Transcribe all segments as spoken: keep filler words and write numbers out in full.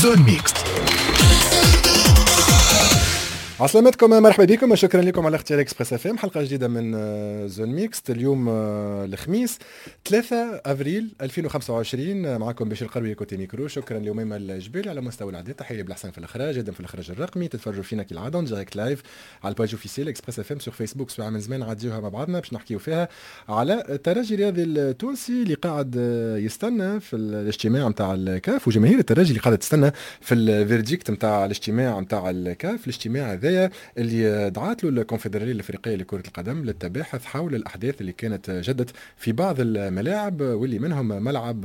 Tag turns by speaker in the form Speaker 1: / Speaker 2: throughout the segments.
Speaker 1: زون ميكس. عسلامتكم، مرحبا بكم، شكرا لكم على اختيار اكسبريس اف ام. حلقه جديده من زون ميكس اليوم الخميس ثلاثة افريل ألفين وخمسة وعشرين. معكم بشير القروي كوتي ميكرو. شكرا لأميمة الجبيل على مستوى الاعداد. تحيه بالحسن في الاخراج، جدا في الاخراج الرقمي. تتفرجوا فينا كالعاده دايركت لايف على الباج اوفيسيال اكسبريس اف ام سور فيسبوك. سواء من زمان عديوها مع بعضنا باش نحكيو فيها على الترجي الرياضي التونسي اللي قاعد يستنى في الاجتماع نتاع الكاف، وجماهير الترجي اللي قاعده تستنى في الفيرديكت نتاع الاجتماع نتاع الكاف. الاجتماع هذايا اللي دعات له الكونفدرالية الافريقيه لكره القدم للتباحث حول الاحداث اللي كانت جدت في بعض الملاعب، واللي منهم ملعب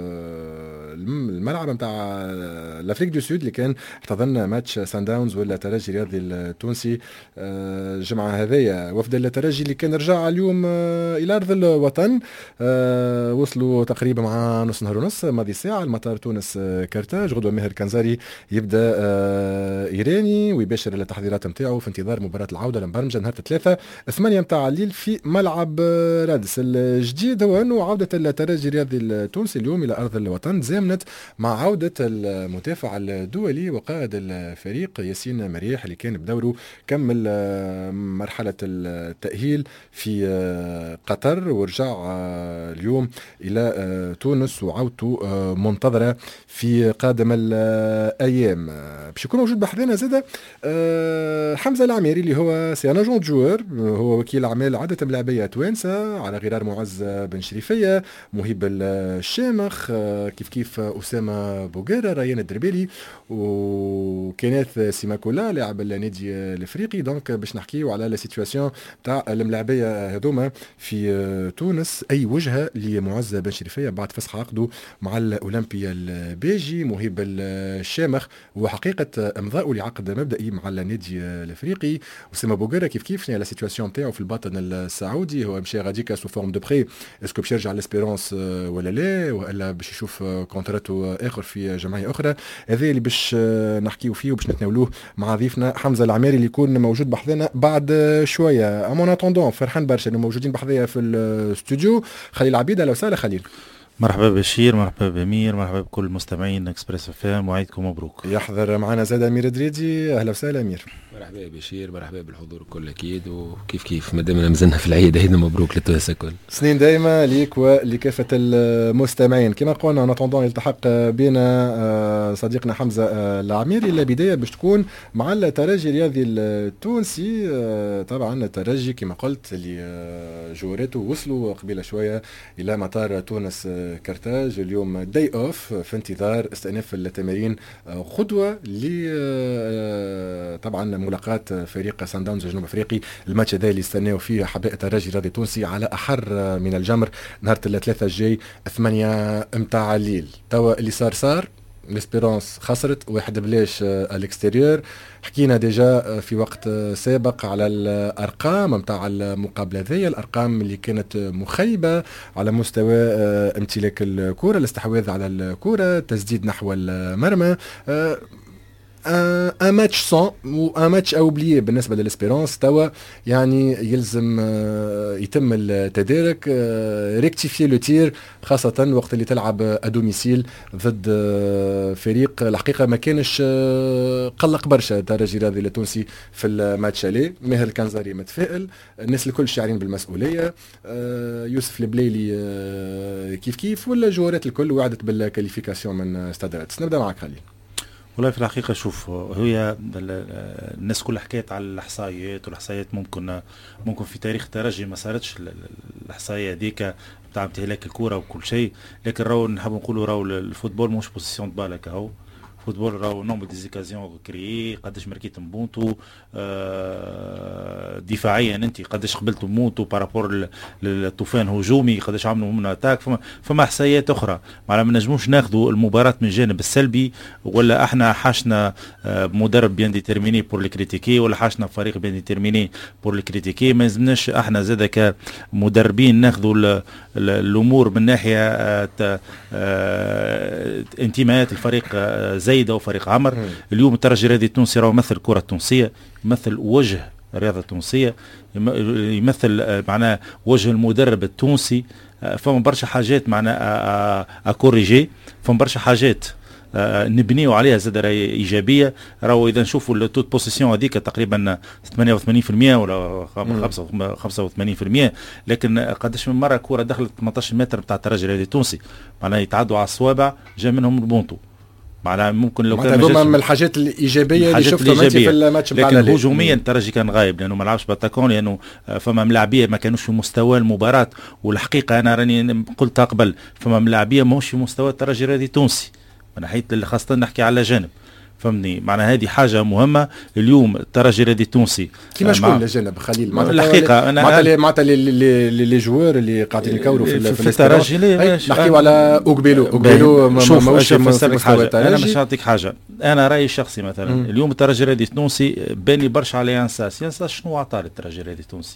Speaker 1: الملعب نتاع الافريق دو سود اللي كان احتضن ماتش سان داونز ولا ترجي الرياضي التونسي الجمعه هذيا. وفد الترجي اللي كان رجع اليوم الى ارض الوطن وصلوا تقريبا مع نص نهار ونص ماضي ساعه المطار تونس كرتاج. غدوه ماهر كنزاري يبدا ايراني ويباشر التحضيرات نتاعو في انتظار مباراة العودة المبرمجة نهار ثلاثة ثمانية متاع الليل في ملعب رادس. الجديد هو أنه عودة الترجي الرياضي التونسي اليوم إلى أرض الوطن زامنت مع عودة المدافع الدولي وقائد الفريق ياسين مريح اللي كان بدوره كمل مرحلة التأهيل في قطر ورجع اليوم إلى تونس وعودته منتظرة في قادم الأيام. باش يكون موجود بحذنا زادة حمزة العميري اللي هو سي ان اجون جوور، هو وكيل اعمال عدة ملاعبيه توانسه على غرار معز بن شريفيه، مهيب الشامخ، كيف كيف اسامه بوغيرة، ريان الدربيلي وكينيث سيماكولا لاعب النادي الافريقي. دونك باش نحكيو على لا سيتواسيون تاع الملاعبيه هذوما في تونس، اي وجهه لمعز بن شريفيه بعد فسخ عقده مع الاولمبي البيجي. مهيب الشامخ وحقيقه امضاءه لعقد مبدئي مع النادي الافريقي. وسيما بوغيرة كيف كيف شنو هي لا سيتواسيون نتاعو في الباطن السعودي، هو مشى غاديكا سو فورم دو بري، اسكو باش يرجع لاسبيرونس ولا لا، والا باش يشوف كونتراتو اخر في جمعيه اخرى. هذا اللي باش نحكيو فيه وباش نتناولوه مع ضيفنا حمزه العماري اللي يكون موجود بحذنا بعد شويه. امون اتوندون فرحان برشا انه موجودين بحذايا في الاستوديو خليل عبيده. لو سهله خليل.
Speaker 2: مرحبا بشير، مرحبا بامير، مرحبا بكل المستمعين اكسبريس اف ام، وعيدكم مبروك.
Speaker 1: يحضر معنا زاد امير دريدي. اهلا وسهلا امير.
Speaker 3: مرحبا بشير، مرحبا بالحضور الكل اكيد، وكيف كيف ما دامنا مازلنا في العيد عيد مبروك للتوانسه الكل.
Speaker 1: سنين دايمه ليك ولكافه المستمعين. كما قلنا نتوندون يلتحق بنا صديقنا حمزه العميري. الا بدايه باش تكون مع الترجي الرياضي التونسي. طبعا الترجي كما قلت اللي جورته وصلوا قبيله شويه الى مطار تونس كرتاج اليوم داي اوف في انتظار استئناف التمارين خطوه ل طبعا ملاقاة فريق سان داونز الجنوب افريقي. الماتش هذا اللي استناو فيه حباء الترجي الرياضي التونسي على احر من الجمر نهار الثلاثاء الجاي ثمانية متاع الليل. توا اللي صار صار. الاسبيرونس خسرت واحد بلاش الاكستيريور. حكينا ديجا في وقت سابق على الارقام متاع المقابله ذي، الارقام اللي كانت مخيبه على مستوى امتلاك الكره، الاستحواذ على الكره، تسديد نحو المرمى. ان ماتش سون و ان ماتش اوبليي بالنسبه للاسبيرونس. توا يعني يلزم يتم التدارك، ريكتيفي لو تير، خاصه وقت اللي تلعب ادوميسيل ضد فريق الحقيقه ما كانش قلق برشا الترجي الرياضي التونسي في الماتش عليه. ماهر الكنزاري متفائل، الناس الكل شاعرين بالمسؤوليه، يوسف البليلي كيف كيف، ولا جوارات الكل وعدت بالكاليفيكاسيون من استادات. نبدا معك خليل.
Speaker 2: والله في الحقيقة شوف، هي الناس كلها حكيت على الإحصائيات، والإحصائيات ممكن ممكن في تاريخ الترجي ما صارتش الإحصائية هذيك بتاع امتلاك الكرة وكل شيء، لكن راهو نحب نقولوا راهو الفوتبول مش بوزيسيون بالك، اهو فوتبول راهو نومبر دي زيكازيون كريي، قداش مركيت مبونتو آه دفاعيا انت قداش قبلتوا مونتو بارابور للطوفان هجومي، قداش عملوا من اتاك. فما, فما احصائيات اخرى، ما نجموش ناخذوا المباراه من الجانب السلبي، ولا احنا حاشنا آه مدرب بيان ديتيرميني بور الكريتيكي، ولا حاشنا فريق بيان ديتيرميني بور الكريتيكي. ما لازمناش احنا زاده كمدربين ناخذوا الامور من ناحيه آه آه انتماءات الفريق آه زايده وفريق عمر. م. اليوم الترجي الرياضي التونسي راه يمثل الكره التونسيه، يمثل وجه الرياضه التونسيه، يمثل معناه وجه المدرب التونسي. فما برشا حاجات معناه اكوريجي، فما برشا حاجات آه نبنيو عليها زاد ايجابيه. راهو اذا نشوفوا التوت بوزيسيون هذيك تقريبا ثمانية وثمانين بالمئة ولا خمسة وثمانين بالمئة، لكن قداش من مره كره دخلت ثمانية عشر متر بتاع الترجي الرياضي التونسي معناها يتعدوا على الصوابع جا منهم البونتو. معناها ممكن لو كان
Speaker 1: هذوما من الحاجات الايجابيه اللي شفتهم في الماتش بتاع
Speaker 2: لكن هجوميا الترجي كان غايب لانه ما لعبش باتاكون، لانه فما ملاعبيه ما كانوش في مستوى المباراه. والحقيقه انا راني قلتها قبل، فما ملاعبيه ماهوش في مستوى الترجي الرياضي التونسي من ناحيه خاصه نحكي على جانب فهمني. معناها هذه حاجه مهمه. اليوم الترجي الرياضي التونسي
Speaker 1: كيما شكون مع... الجانب خليل
Speaker 2: مع الحقيقه انا
Speaker 1: معناتها معناتها لي جوار اللي قاعدين يكوروا في,
Speaker 2: في, في الترجي
Speaker 1: نحكيو على اوغبيلو اوغبيلو ماهوش مستوى الترجي.
Speaker 2: انا باش نعطيك حاجه، انا رايي الشخصي مثلا م. اليوم الترجي الرياضي التونسي باني برشا على ينساس. ينساس شنو عطى للترجي الرياضي التونسي؟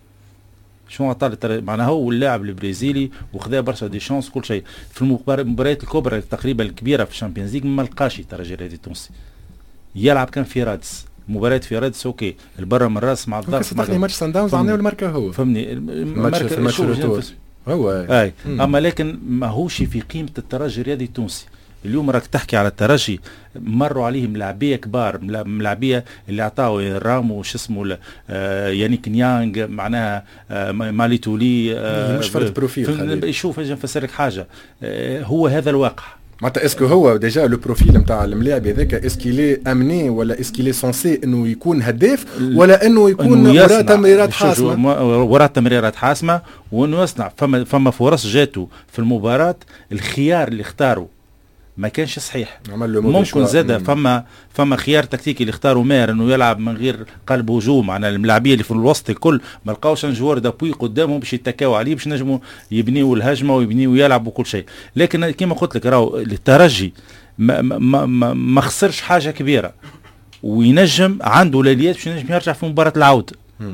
Speaker 2: شنو عطى للترجي؟ معناها هو اللاعب البرازيلي وخذا برشا دي شانس كل شيء في المباريات الكبرى تقريبا الكبيره في الشامبيونز ليج ما لقاش الترجي الرياضي التونسي يلعب. كان في رادس مباراه في رادس اوكي البرا من الراس مع الضغط
Speaker 1: صدقني ماتش سان داونز عملوا الماركه هو
Speaker 2: فهمني
Speaker 1: الماتش في الماتش الريتور هو
Speaker 2: اي مم. اما لكن ماهوش في قيمه الترجي الرياضي التونسي. اليوم راك تحكي على الترجي مروا عليهم لاعبيه كبار ملاعبيه اللي عطاو رامو وش اسمه آه يانيك نيانغ معناها آه مالي تولي
Speaker 1: آه مش فرد بروفيل.
Speaker 2: شوف اجي نفسر لك حاجه آه هو هذا الواقع
Speaker 1: معناتها اسكو هو ديجا لو بروفيل نتاع الملاعب هذاك اسكيلي امني ولا اسكيلي سونسي انه يكون هداف ولا انه يكون وراء تمريرات حاسمه
Speaker 2: وراء تمريرات حاسمه وانه يصنع. فما فما فرص جاته في المباراه الخيار اللي اختاروا ما كانش صحيح. ممكن زاد فما فما خيار تكتيكي اللي اختاروا ماهر انه يلعب من غير قلب هجوم. على الملاعبيه اللي في الوسط الكل ما لقاوش جوار دابوي قدامهم باش يتكاو عليه باش نجموا يبنيوا الهجمه ويبنيوا ويلعبوا كل شيء. لكن كما قلت لك راهو الترجي ما, ما, ما, ما خسرش حاجه كبيره وينجم عنده الاليات باش ينجم يرجع في مباراه العوده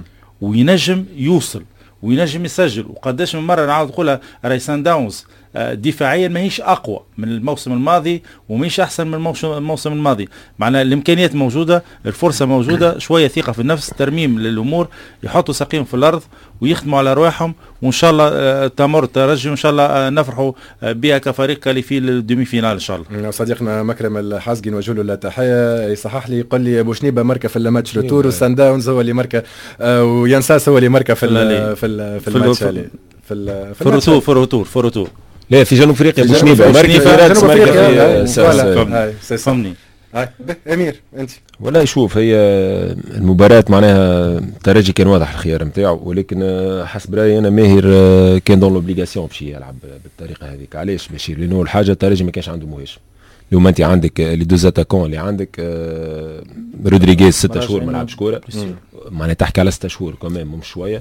Speaker 2: وينجم يوصل وينجم يسجل. وقداش من مره نعاود نقولها راي سان داونز دفاعيا ما هيش اقوى من الموسم الماضي وماهيش احسن من الموسم الماضي. معناها الامكانيات موجوده الفرصه موجوده شويه ثقه في النفس ترميم للامور يحطوا ساقيهم في الارض ويخدموا على رواحهم وان شاء الله تمر الترجي وان شاء الله نفرحوا بها كفريق كاليفي للدومي فينال ان شاء الله.
Speaker 1: صديقنا مكرم الحازقي نوجه له التحيه. يصحح لي يقول لي بوشنيبه ماركه في الماتش روتور وسان داونز هو اللي ماركه وينساس هو اللي ماركه في في في, في الماتش في
Speaker 2: في الروتور في الروتور في الروتور
Speaker 3: لا في جنوب افريقيا بوشنيبه ماركه في رادس ماركه
Speaker 1: في فهمني. امير انت
Speaker 3: ولا شوف هي المباراه معناها الترجي كان واضح الخيار نتاعو ولكن حسب رايي انا ماهر كان دون لوبليغاسيون باش يلعب بالطريقه هذيك. علاش باش لانه الحاجه الترجي ما كانش عنده مهاجم. اليوم انت عندك لي دوز اتاكون اللي عندك آه رودريغيز ستة شهور ما لعبش كوره معناها تحكي على ستة شهور كمان مش شويه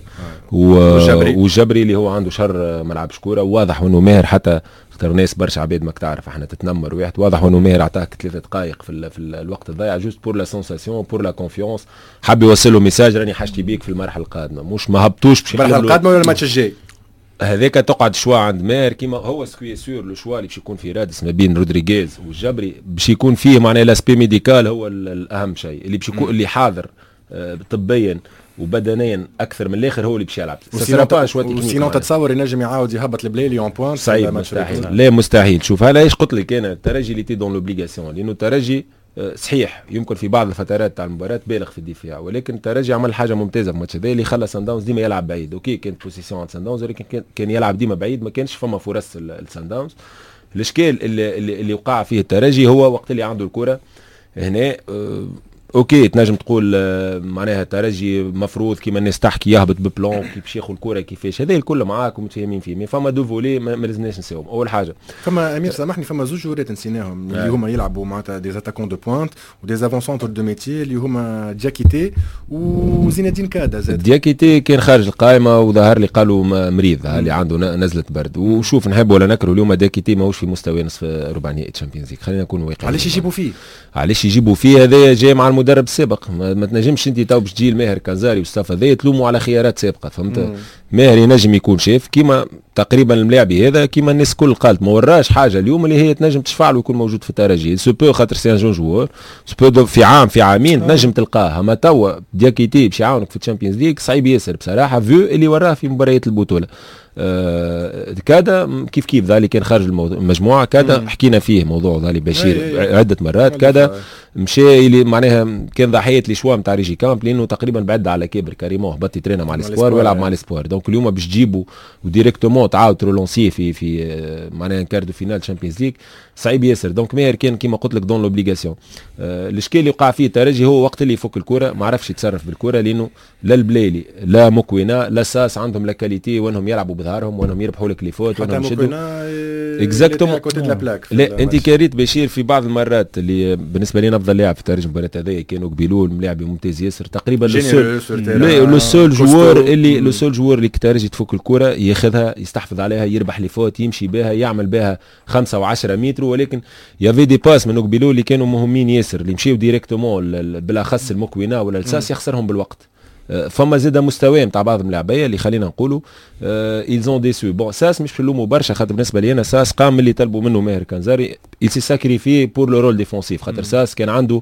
Speaker 3: والجبري اللي هو عنده شهر ما لعبش كوره. واضح انه ماهر حتى اختار ناس برشا عباد ماك تعرف احنا تتنمر واحد. واضح انه ماهر عطاك ثلاثه دقائق في, في الوقت الضايع جوست بور لا سونساسيون بور لا كونفيونس حب يوصل له ميساج راني حاجتي بيك في المرحله القادمه مش ما هبطوش باش
Speaker 1: المرحله القادمه ولا الماتش الجاي
Speaker 3: هذاك تقعد شوا عند ماهر كيما هو سكوي سور لو شوا اللي باش يكون في رادس ما بين رودريغيز والجبري باش يكون فيه معناها لاسبي ميديكال هو الاهم شيء اللي باش يكون اللي حاضر آه طبيا وبدنيا اكثر من الاخر هو اللي باش يلعب.
Speaker 1: وسينو تتصور ينجم يعاود يهبط البلاي اون بوان
Speaker 3: صعيب مستحيل. لا مستحيل. شوف هذا ايش قلت لك انا الترجي اللي تي دون لوبليغاسيون لانه الترجي صحيح يمكن في بعض الفترات تاع المباراه بالغ في الدفاع ولكن الترجي عمل حاجه ممتازه في الماتش هذا اللي خلى سان داونز ديما يلعب بعيد. اوكي كانت بوزيسيون عند سان داونز ولكن كان يلعب ديما بعيد ما كانش فما فرص لسان داونز. الاشكال اللي, اللي, اللي وقع فيه الترجي هو وقت اللي عنده الكره هنا اه اوكي تنجم تقول معناها الترجي مفروض كيما الناس تحكي يهبط ببلان كي باش ياخذ الكره كيفاش هذا الكل معاك ومتفاهمين فيه. مي فما دو فولي ما لازمناش نساوهم. اول حاجه
Speaker 1: فما امير سامحني فما زوج جورات نسيناهم اللي هما يلعبوا معناتها دي اتاكون دو بوينت ودي افون سونتر دو ميتي اللي هما دياكيتي وزين الدين كادا زاد.
Speaker 3: دياكيتي كان خارج القائمه وظهر لي قالوا مريض اللي عنده نزله برد. وشوف نحب ولا نكره اليوم دياكيتي ماهوش في مستوى نصف ربع نهائي تشامبيونز ليغ. خلينا نكونوا واقعيين.
Speaker 1: علاش يجيبوا فيه
Speaker 3: علاش يجيبوا فيه هذا جاي مع المدرب السابق. ما, ما تنجمش انت تو باش تجي الماهر كنزاري وستافا ذا تلوموا على خيارات سابقه فهمت. ماهر ينجم يكون شاف كيما تقريبا الملاعبي هذا كيما الناس الكل قالت ما وراش حاجه اليوم اللي هي تنجم تشفع له يكون موجود في الترجي. سو بو خاطر سي ان جون جوور سو بو في عام في عامين تنجم تلقاه. اما توا دياكيتي باش يعاونك في الشامبيونز ليغ صعيب ياسر بصراحه فيو اللي وراه في مباريات البطوله. آه كذا كيف كيف ذلك كان خارج المجموعه كذا حكينا فيه موضوع ذلك بشير عده مرات كذا مشى اللي معناها كان ضحيه لي شوا نتاع ريجي كامب لانه تقريبا بعد على كبر كريمون هبط يترينا مع الاسبوار ويلعب مع الاسبوار. دونك اليوم باش تجيبوا وديريكتومون تعاود ترولونسيه في في معناها كاردو فينال تشامبيونز ليغ صعيب ياسر. دونك ماهر كان كيما قلت لك دون لوبليغاسيون. آه الاشكال اللي وقع فيه الترجي هو وقت اللي يفك الكره ما عرفش يتصرف بالكره لانه لا البليلي لا مكوينه لا ساس عندهم لا كاليتي وانهم يلعبوا بظهرهم وانهم يربحوا لك لي فوت وانهم يشدوا اكزاكتومون. لا انت كاريت بشير في بعض المرات اللي بالنسبه لي افضل لاعب في الترجي المباراه هذه كانوا قبيلو لاعب ممتاز ياسر تقريبا لو سول جوار اللي لو سول جوار اللي الترجي تفك الكره ياخذها يستحفظ عليها يربح لي فوت يمشي بها يعمل بها خمسة وعشرة متر. ولكن يافي دي باس من قبيلو اللي كانوا مهمين ياسر اللي مشيو ديريكتومون بالاخص المكوينه ولا الساس يخسرهم بالوقت. فما زاد مستوى نتاع بعض اللاعبيه اللي خلينا نقولوا ايلزون ديسو. بون ساس مش نلوموا برشا خاطر بالنسبه لي انا ساس قام اللي طلبوا منه ماهر كنزاري il s'est sacrifié pour le rôle défensif خاطر ساس كان عنده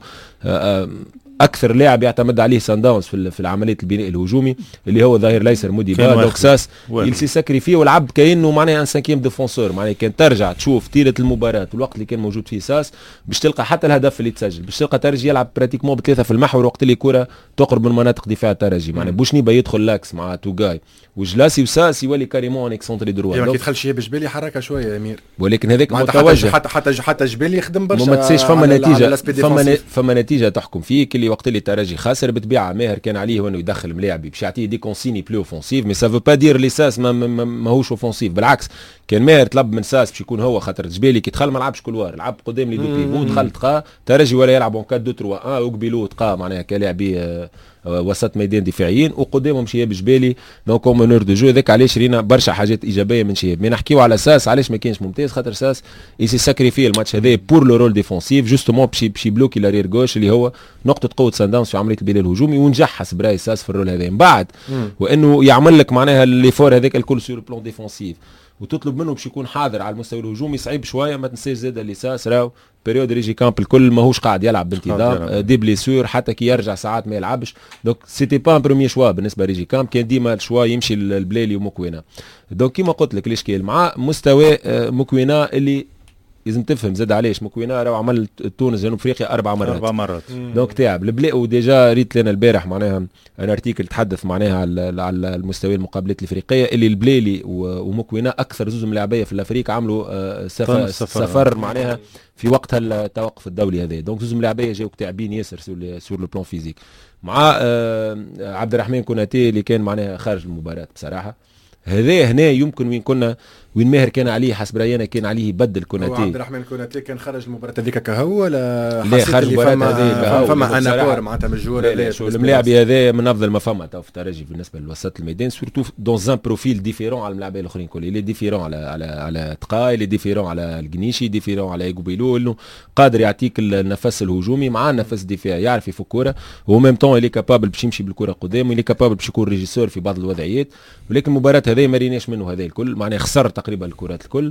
Speaker 3: اكثر لاعب يعتمد عليه سان داونز في في عمليه البناء الهجومي اللي هو ظاهر ليسر موديبا. دونك ساس il s'est sacrifié ولعب كانه معناها ان سانكيام ديفونسور. معناها كان ترجع تشوف طيله المباراه والوقت اللي كان موجود فيه ساس باش تلقى حتى الهدف اللي تسجل باش تلقى ترجي يلعب براتيكمون بثلاثه في المحور وقت اللي كره تقرب من مناطق دفاع الترجي. معناها بوشنيبا يدخل لاكس مع توغاي وجلاسي وساس يولي كاريمون اكسونتري دروا.
Speaker 1: ما يدخلش بجبالي حركه شويه يا امير
Speaker 3: ولكن هذاك متوجه
Speaker 1: حتى حتى حتى جبالي يخدم برشا
Speaker 3: ما تسيش فما نتيجه فما فما نتيجه تحكم فيك اللي وقت اللي الترجي خاسر بتبيعه ماهر كان عليه وانه يدخل ملاعبي باش يعطيه دي كونسيني بلو اوفونسيف مي سافو با دير لي ساس ما ماهوش اوفونسيف. بالعكس كان ماهر طلب من ساس باش يكون هو خاطر جبالي كي دخل ما لعبش كلوار لعب قدام لي دو بيفو دخل تقا ترجي ولا يلعب اون أربعة اثنين ثلاثة واحد وقبيلو تقا معناها كلاعبي وسط ميدان دفاعيين وقدامهم شياب جبالي دونك كومونور دو جو. هذاك علاش رينا برشا حاجات ايجابيه من شياب. مي نحكيو على ساس علاش ما كانش ممتاز خاطر ساس يسي ساكريفي الماتش هذا بور لو رول ديفونسيف جوستومون بشي بشي بلوكي لارير غوش اللي هو نقطه قوه سان داونز في عمليه البناء الهجومي ونجح حسب راي ساس في الرول هذا. من بعد وانه يعمل لك معناها ليفور هذاك الكل سور بلون ديفونسيف وتطلب منه باش يكون حاضر على المستوى الهجومي صعيب شويه. ما تنساش زاد اللي ساس راو بريود ريجي كامب الكل ماهوش قاعد يلعب بانتظام دي بليسور حتى كي يرجع ساعات ما يلعبش. دونك سيتي با ان بروميير شوا بالنسبه لريجي كامب كان ديما الشوا يمشي البلالي ومكوينه. دونك كيما قلت لك الاشكال مع مستوى مكوينه اللي لازم تفهم زاد علاش مكوينه راهو عمل تونس جنوب افريقيا اربع مرات
Speaker 2: اربع مرات
Speaker 3: دونك تعب البلاء. وديجا ريت لنا البارح معناها ان ارتيكل تحدث معناها على على المستوى المقابلات الافريقيه اللي البلالي ومكوينه اكثر زوز ملاعبيه في الافريق عملوا سفر, سفر, سفر معناها في وقتها التوقف الدولي هذا. دونك زوز ملاعبيه جاوك تعبين ياسر سور لو بلون فيزيك مع عبد الرحمن كوناتي اللي كان معناها خارج المباراه بصراحه. هذا هنا يمكن وين كنا وين ماهر كان عليه حسب راينا كان عليه يبدل كوناتي.
Speaker 1: عبد الرحمن كوناتي كان خرج المباراه هذيك كهو ولا
Speaker 3: لا خرج المباراه هذه
Speaker 1: فما انا بور معناتها من الجوار
Speaker 3: هذا الملاعب هذا من افضل ما فما تو في الترجي بالنسبه لوسط الميدان سورتو دون ان بروفيل ديفيرون على الملاعبيه الاخرين كل اللي ديفيرون على على على تقاي اللي ديفيرون على القنيشي ديفيرون على ايغوبيلو انه قادر يعطيك النفس الهجومي مع النفس الدفاعي يعرف يفك كوره وميم طون اللي كابابل باش يمشي بالكره قدام واللي كابابل باش يكون ريجيسور في بعض الوضعيات. ولكن المباراه هذه ما ريناش منه هذا الكل معناه خسر تقريبا الكرات الكل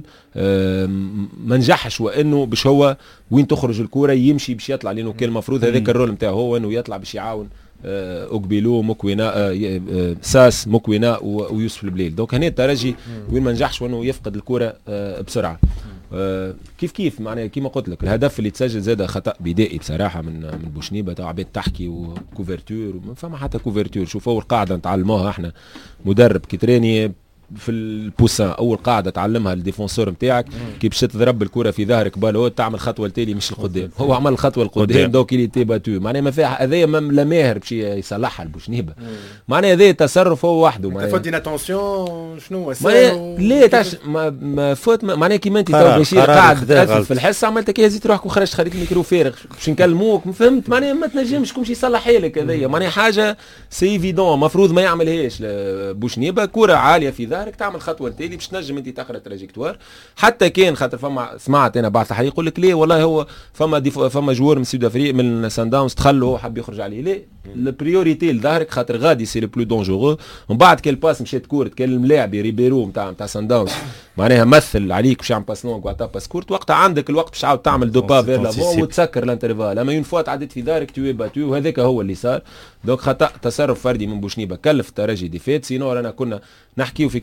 Speaker 3: ما نجحش وانه باش هو وين تخرج الكره يمشي باش يطلع لانه كان المفروض هذاك الرول نتاعو هو انه يطلع باش يعاون اوغبيلو مكوينا ساس مكوينا ويوسف البليل. دونك هنا الترجي وين ما نجحش وانه يفقد الكره بسرعه كيف كيف معناها كيما قلت لك الهدف اللي تسجل زاد خطا بدائي بصراحه من من بوشنيبه تاع عباد تحكي وكوفرتور وما فما حتى كوفرتور. شوف اول قاعده نتعلموها احنا مدرب كيتراني في البوسان اول قاعده تعلمها الديفونسور نتاعك كي باش تضرب الكره في ظهرك بالو تعمل خطوه التالي مش القدام. هو عمل الخطوه القدام دوك اللي تي باتو معناها ما فيها هذايا لا ماهر باش يصلحها البوشنيبه معناها هذا تصرف هو وحده
Speaker 1: معناها فوت اتونسيون شنو
Speaker 3: هو لا تاش ما, ما فوت معناها كيما انت تو بشير قاعد تاثر في الحصه عملت كي هزيت روحك وخرجت خليت الميكرو فارغ باش نكلموك فهمت معناها ما تنجمش كلشي يصلحها لك هذايا معناها حاجه سي ايفيدون المفروض ما يعملهاش بوشنيبه كره عاليه في ظهرك تعمل خطوه التالي باش تنجم انت تاخذ تراجيكتوار. حتى كان خاطر فما سمعت انا بعض التحليل يقول لك ليه والله هو فما فما جوار من سيد افريقيا من سان داونز تخلوا هو حب يخرج عليه ليه البريوريتي لظهرك خاطر غادي سي لو بلو دونجورو. ومن بعد كل باس مشات كورت كان الملاعب ريبيرو نتاع نتاع سان داونز معناها مثل عليك باش يعمل باس لونغ وعطا باس كورت وقتها عندك الوقت باش تعاود تعمل دو با فير لافون وتسكر الانترفال. اما اون فوا تعديت في دارك تو باتو وهذاك هو اللي صار. دونك خطا تصرف فردي من بوشنيبه كلف الترجي ديفيت سينو رانا كنا نحكيو في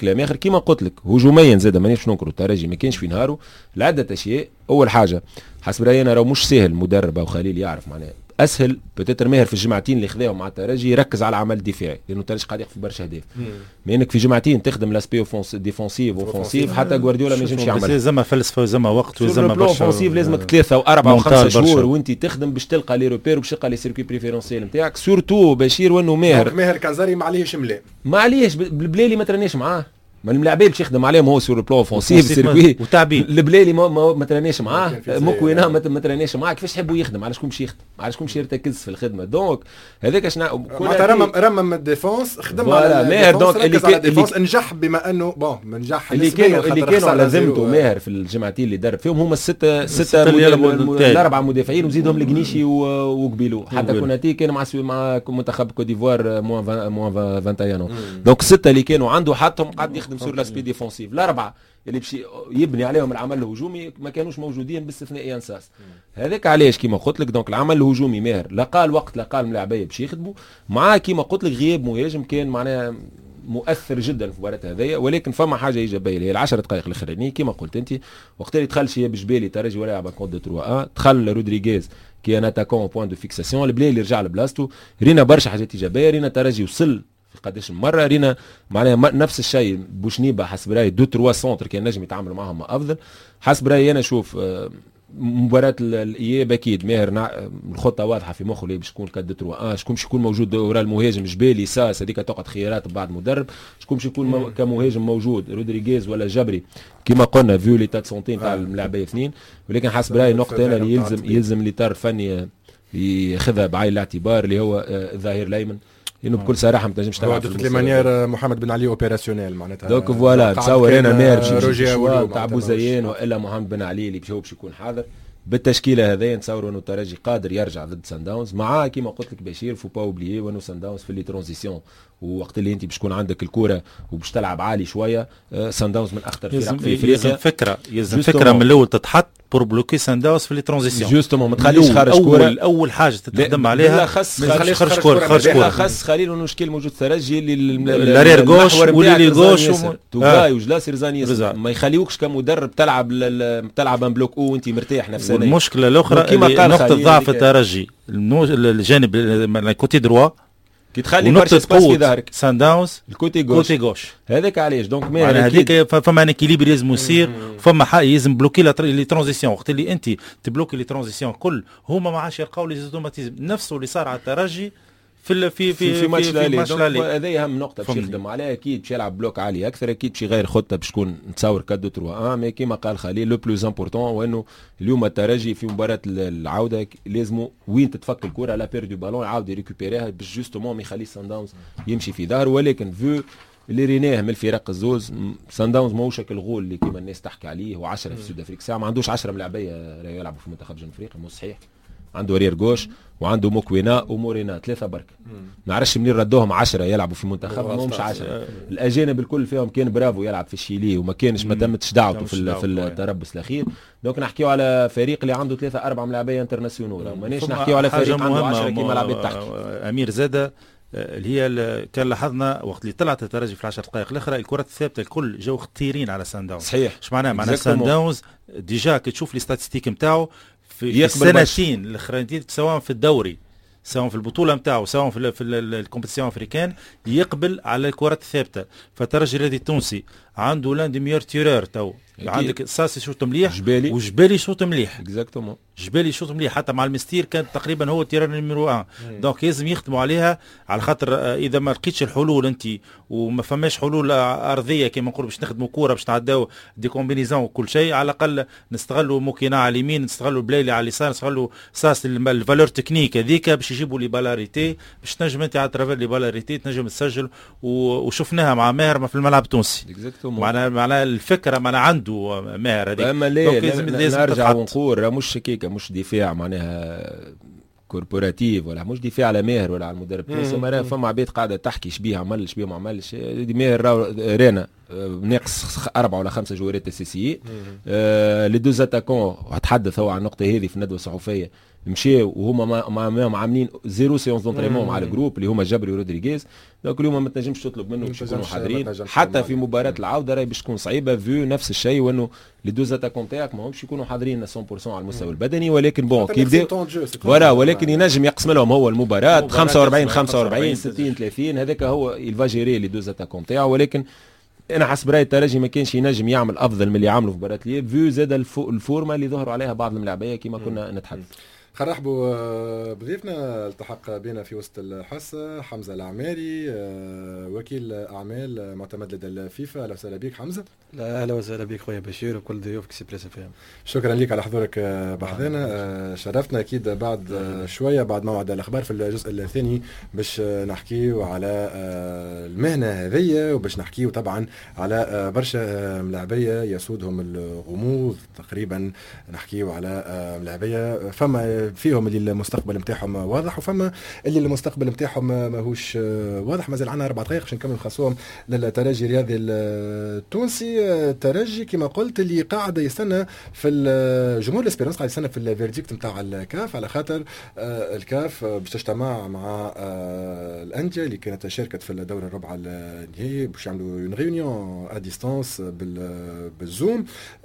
Speaker 3: كلام اخر كيما قلت لك هجوميا زاد مانيش ننكروا الترجي ما كانش في نهاره لعده اشياء. اول حاجه حسب رايي انا راه مش سهل مدرب او خليل يعرف معناها اسهل بتتر ماهر في الجمعتين اللي خذاهم مع الترجي يركز على العمل الدفاعي لانه الترجي قاعد يخطف برشا اهداف. ما انك في جمعتين تخدم لاسبي ديفونسيف اوفونسيف حتى غوارديولا ما ينجمش يعمل
Speaker 2: زعما فلسفه وزعما وقت وزعما
Speaker 3: برشا اوفونسيف لازمك ثلاثه واربعه وخمسه شهور وانت تخدم باش تلقى لي روبير وباش تلقى لي سيركوي بريفيرونسيال نتاعك سورتو بشير وانه ماهر
Speaker 1: ماهر كنزاري ما عليهش ملام
Speaker 3: ما عليهش البلالي ما ترانيش معاه ما الملاعبين باش يخدم عليهم هو سور البلان اوفونسيف سيركوي
Speaker 2: وتعبين
Speaker 3: البلالي ما ما, ما ترانيش معاه مكوينه ما, ما ترانيش معاه كيفاش يحبوا يخدم على شكون باش يخدم على شكون باش يرتكز في الخدمه دونك هذاك شنو
Speaker 1: معناتها رمم رمم الديفونس خدم
Speaker 3: على ماهر دونك اللي كان
Speaker 1: الديفونس نجح بما انه بون نجح
Speaker 3: اللي كانوا اللي كانوا على ذمته ماهر في الجمعتين اللي درب فيهم هما السته سته الاربعه مدافعين وزيدهم الجنيشي وقبيلو حتى كوناتي كان مع مع منتخب كوت ديفوار موان موان واحد وعشرين دونك السته اللي كانوا عنده حطهم قاعد يخدم سور لاسبي ديفونسيف الاربعه اللي باش يبني عليهم العمل الهجومي ما كانوش موجودين باستثناء ينساس. هذاك علاش كيما قلت لك دونك العمل الهجومي ماهر لقى الوقت لقى الملاعبيه باش يخدموا معاه كيما قلت لك غياب مهاجم كان معناها مؤثر جدا في المباراه هذيا ولكن فما حاجه ايجابيه هي العشر دقائق الاخرانيين كيما قلت انت وقت اللي دخل شي بجبالي ترجي ولا يلعب كونت دو ثلاثة واحد دخل رودريغيز كي ان اتاكون بوين دو فيكساسيون البلاي اللي رجع لبلاصتو رينا برشا حاجات ايجابيه رينا ترجي وصل قداش مره رينا معناها نفس الشيء بوشنيبه حسب رايي دو تروا سونتر كان نجم يتعامل معهم افضل حسب رايي انا اشوف مباراه الاياب اكيد ماهر الخطه واضحه في مخه اللي باش تكون كاد تروا شكون باش يكون موجود ورا المهاجم جبالي ساس هذيك تقعد خيارات بعد مدرب شكون باش يكون مو... كمهاجم موجود رودريغيز ولا جبري كما قلنا فيو لي تات سونتين تاع الملاعبيه اثنين ولكن حسب رايي نقطه انا اللي يلزم يلزم الاطار الفني ياخذها بعين الاعتبار اللي هو الظهير الايمن لانه بكل صراحه ما تنجمش تلعب
Speaker 1: في المانيير محمد بن علي اوبيراسيونيل معناتها
Speaker 3: دوك فوالا تصور انا ماهر باش تاع بوزيان والا محمد بن علي اللي باش يكون حاضر بالتشكيله هذه نتصوروا انه الترجي قادر يرجع ضد سان داونز معاه كيما قلت لك بشير فو با اوبليي وانه سان داونز في لي ترانزيسيون ووقت اللي انت باش تكون عندك الكره وباش تلعب عالي شويه سان داونز من اخطر فرق في افريقيا
Speaker 2: يلزم فكره يلزم فكره من الاول تتحط بور بلوكي سان داونز في لي ترانزيسيون
Speaker 3: جوستومون ما تخليش خارج كره
Speaker 2: اول اول حاجه تتقدم عليها
Speaker 3: خاص
Speaker 2: خارج خارج كره خارج كره
Speaker 3: خاص خليل المشكل موجود الترجي اللي
Speaker 2: الارير غوش واللي غوش
Speaker 3: توغاي وجلاس رزاني ما يخليوكش كمدرب تلعب تلعب ان بلوك او انت مرتاح نفسيا
Speaker 2: المشكله الاخرى نقطه ضعف الترجي الجانب الكوتي دروا
Speaker 3: كي تخلي برشا سباس في ظهرك
Speaker 2: سان داونز
Speaker 3: الكوتي غوش
Speaker 2: كوتي غوش
Speaker 3: هذاك علاش دونك
Speaker 2: مي هذيك فما ان اكيليبر لازم يصير فما حق لازم بلوكي لي ترانزيسيون وقت اللي انت تبلوكي لي ترانزيسيون كل هما ما عادش يلقاو لي زوتوماتيزم نفسه اللي صار على الترجي في في في
Speaker 3: في ماتش الالي هذه اهم نقطه باش يخدم عليها اكيد باش يلعب بلوك عالي اكثر اكيد باش يغير خطه باش تكون نتصور كادو ثلاثة واحد مي كيما قال خليل لو بلوز امبورطون وانه اليوم الترجي في مباراه العوده لازم وين تتفك الكره لا بير دو بالون يعاود يريكوبيريها باش جوستومون ما يخليش سان داونز يمشي في ظهره ولكن فو اللي ريناه من الفرق الزوز سان داونز ماهوش الغول اللي كيما الناس تحكي عليه هو عشرة في سود افريقيا ساعه ما عندوش عشرة ملاعبيه يلعبوا في منتخب جنوب افريقيا مو صحيح عنده رير غوش وعنده موكوينا ومورينا ثلاثه برك ما نعرفش منين ردوهم عشرة يلعبوا في منتخب ماهمش عشرة الاجانب الكل فيهم كان برافو يلعب في الشيلي وما كانش ما تمتش دعوته في في التربص الاخير دونك نحكيو على فريق اللي عنده ثلاثه اربعه ملاعبيه انترناسيونال مانيش نحكيو على فريق عنده عشرة كيما لعب تحت
Speaker 2: امير زاده اللي هي كان لاحظنا وقت اللي طلعت الترجي في العشر دقائق الاخرى الكرات الثابته الكل جو خطيرين على سان داونز
Speaker 3: صحيح
Speaker 2: اش معناها معناها سان داونز ديجا كي تشوف لي ستاتستيك نتاعو في السنتين الاخرانيين سواء في الدوري سواء في البطوله نتاعو سواء في في الكومبيتيسيون افريكان يقبل على الكرات الثابته فالترجي الرياضي التونسي عنده لان دي ميور تيرور تو عندك ساسي شوط مليح
Speaker 3: جبالي
Speaker 2: وجبالي شوط مليح
Speaker 3: اكزاكتومون
Speaker 2: جبالي شوط مليح حتى مع المستير كان تقريبا هو التيران نيميرو واحد دونك لازم يخدموا عليها على خاطر اذا ما لقيتش الحلول انت وما فماش حلول ارضيه كما نقولوا باش نخدموا كوره باش نعداو دي كومبينيزون وكل شيء على الاقل نستغلوا موكينا على اليمين نستغلوا بلايلي على اليسار نستغلوا ساس الفالور تكنيك هذيك باش يجيبوا لي بالاريتي باش تنجم انت على ترافير لي بالاريتي تنجم تسجل وشفناها مع ماهر في الملعب التونسي معناها معناها الفكره معناها عنده ماهر هذيك
Speaker 3: اما لازم نرجع ونقول مش كيكه مش دفاع معناها كوربوراتيف ولا مش دفاع على ماهر ولا على المدرب التونسي فما عباد قاعده تحكي شبيه عمل شبيه ما عملش دي ماهر رينا ناقص اربعه ولا خمسه جوارات اساسيين. آه لي دوز اتاكون هتحدث هو عن النقطه هذه في الندوه الصحفيه، مشاو وهما ما ما عاملين زيرو سيونس دونتريمون مع الجروب اللي هما جبري ورودريغيز. دونك اليوم ما تنجمش تطلب منهم باش يكونوا حاضرين حتى في مباراه العوده، راهي باش تكون صعيبه فيو نفس الشيء، وانه لي دوز اتاكون تاعك ما همش يكونوا حاضرين مية بالمية على المستوى البدني. ولكن بون كي يبدا فوالا، ولكن ينجم يقسم لهم هو المباراه خمسة وأربعين خمسة وأربعين ستين ثلاثين، هذاك هو يلفا جيري لي دوز اتاكون تاعو. ولكن انا حسب رايي الترجي ما كانش ينجم يعمل افضل من اللي عمله في مباراه ليب فيو زاد الفورمه اللي ظهروا عليها بعض الملاعبيه كما كنا نتحدث.
Speaker 1: نرحبوا بضيفنا التحق بنا في وسط الحصة حمزة العماري، وكيل أعمال معتمد لدى الفيفا. أهلا وسهلا بك حمزة.
Speaker 4: لا أهلا وسهلا بك خويا بشير وكل ضيوفك سيبريس اف ام.
Speaker 1: شكرا لك على حضورك بحذنا، شرفتنا أكيد. بعد شوية بعد موعد الأخبار في الجزء الثاني باش نحكيو على المهنة هذية، وباش نحكيو طبعا على برشا ملاعبية يسودهم الغموض تقريبا. نحكيو على ملاعبية فما فيهم اللي المستقبل نتاعهم واضح، وفما اللي المستقبل نتاعهم ماهوش واضح. مازال عندنا اربع دقائق باش نكمل خاصهم للترجي الرياضي التونسي. الترجي كما قلت اللي قاعد يستنى في الجمهور الاسبيرونس، قاعد يستنى في الفيرديكت نتاع الكاف، على خاطر الكاف باش تجتمع مع الانديه اللي كانت شاركت في الدوره الربع النهائي باش يعملوا اون ريونيون ا ديستانس بالزوم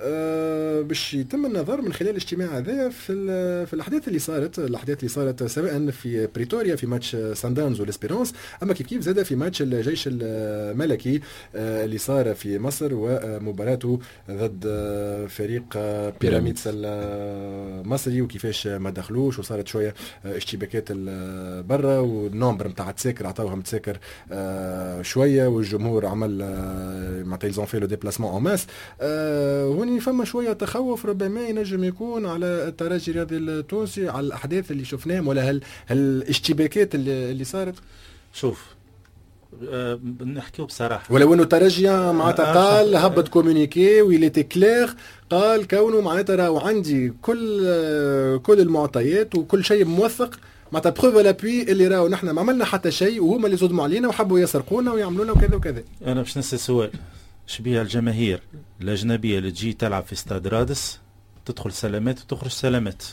Speaker 1: باش يتم النظر من خلال الاجتماع هذا في في الاحداث اللي صارت الاحداث اللي صارت سواء في بريتوريا في ماتش سان داونز والاسبيرونس، اما كيف كيف زاد في ماتش الجيش الملكي اللي صار في مصر ومباراته ضد فريق بيراميدز المصري، وكيفاش ما دخلوش وصارت شويه اشتباكات برا، والنمبر نتاع التساكر عطاوهم تساكر شويه، والجمهور عمل معناتها يلزون في لو ديبلاسمون اون ماس. هوني فما شويه تخوف ربما ينجم يكون على الترجي الرياضي التونسي على الاحداث اللي شفناهم ولا هل هالاشتباكات اللي, اللي صارت.
Speaker 2: شوف أه نحكيو بصراحه،
Speaker 1: ولو انه الترجي معناتها قال هبط كومونيكي ويلي تي كلير، قال كونه معناتها راهو عندي كل كل المعطيات وكل شيء موثق معناتها بروف لابوي اللي راهو نحن ما عملنا حتى شيء وهما اللي صدموا علينا وحبوا يسرقونا ويعملونا وكذا وكذا.
Speaker 2: انا باش نسال سؤال، شبيه الجماهير الاجنبيه اللي تجي تلعب في استاد رادس تدخل سلامات وتخرج سلامات،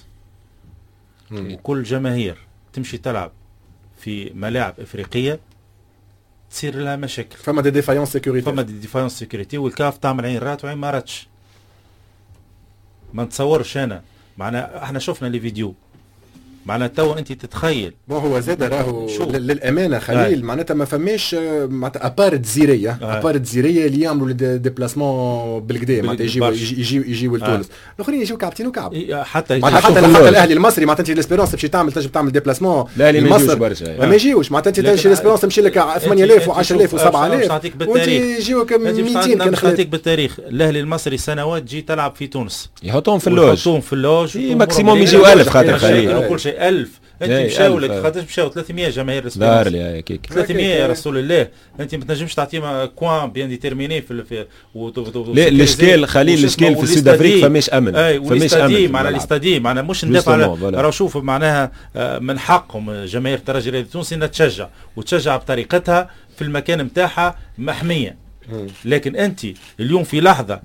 Speaker 2: وكل جماهير تمشي تلعب في ملاعب افريقيه تصير لها مشاكل.
Speaker 1: فما دي ديفايونس سيكوريتي
Speaker 2: فما دي ديفايونس سيكوريتي والكاف تعمل عين رات وعين ما راتش. ما نتصورش انا معنا احنا شفنا لي فيديو معناتها تو انت تتخيل.
Speaker 1: ما هو زاد راهو للامانه خليل معناتها ما فماش معناتها ابارت زيريه ابارت زيريه اللي يعملوا ديبلاسمون بالكدا معناتها يجيو يجيو يجيو لتونس، الاخرين يجيو كعبتين وكعب
Speaker 2: حتى
Speaker 1: حتى حتى الاهلي المصري معناتها انت الاسبيرونس باش تعمل تنجم تعمل ديبلاسمون
Speaker 3: لمصر
Speaker 1: ما يجيوش معناتها انت تمشي الاسبيرونس تمشي لك ثمانية آلاف وعشرة آلاف وسبعة آلاف وانت يجيوك مئتين كان
Speaker 2: خليك بالتاريخ. الاهلي المصري سنوات جي تلعب في تونس
Speaker 3: يحطوهم في اللوج
Speaker 2: يحطوهم في اللوج
Speaker 3: ماكسيموم يجيو ألف خاطر خليل
Speaker 2: كل شيء ألف. انت مشاو لك خاطر مشاو ثلاثمية جماهير الاسبيرونس ثلاثمية يا رسول الله. انت ما تنجمش تعطيهم كوان بيان ديتيرميني في في
Speaker 3: لا الاشكال خليل الاشكال في السود افريقيا فماش امن
Speaker 2: فماش امن معناها الاستادي معناها مش ندافع على راه شوف معناها من حقهم جماهير الترجي الرياضي التونسي انها تشجع وتشجع بطريقتها في المكان نتاعها محميه. لكن انت اليوم في لحظه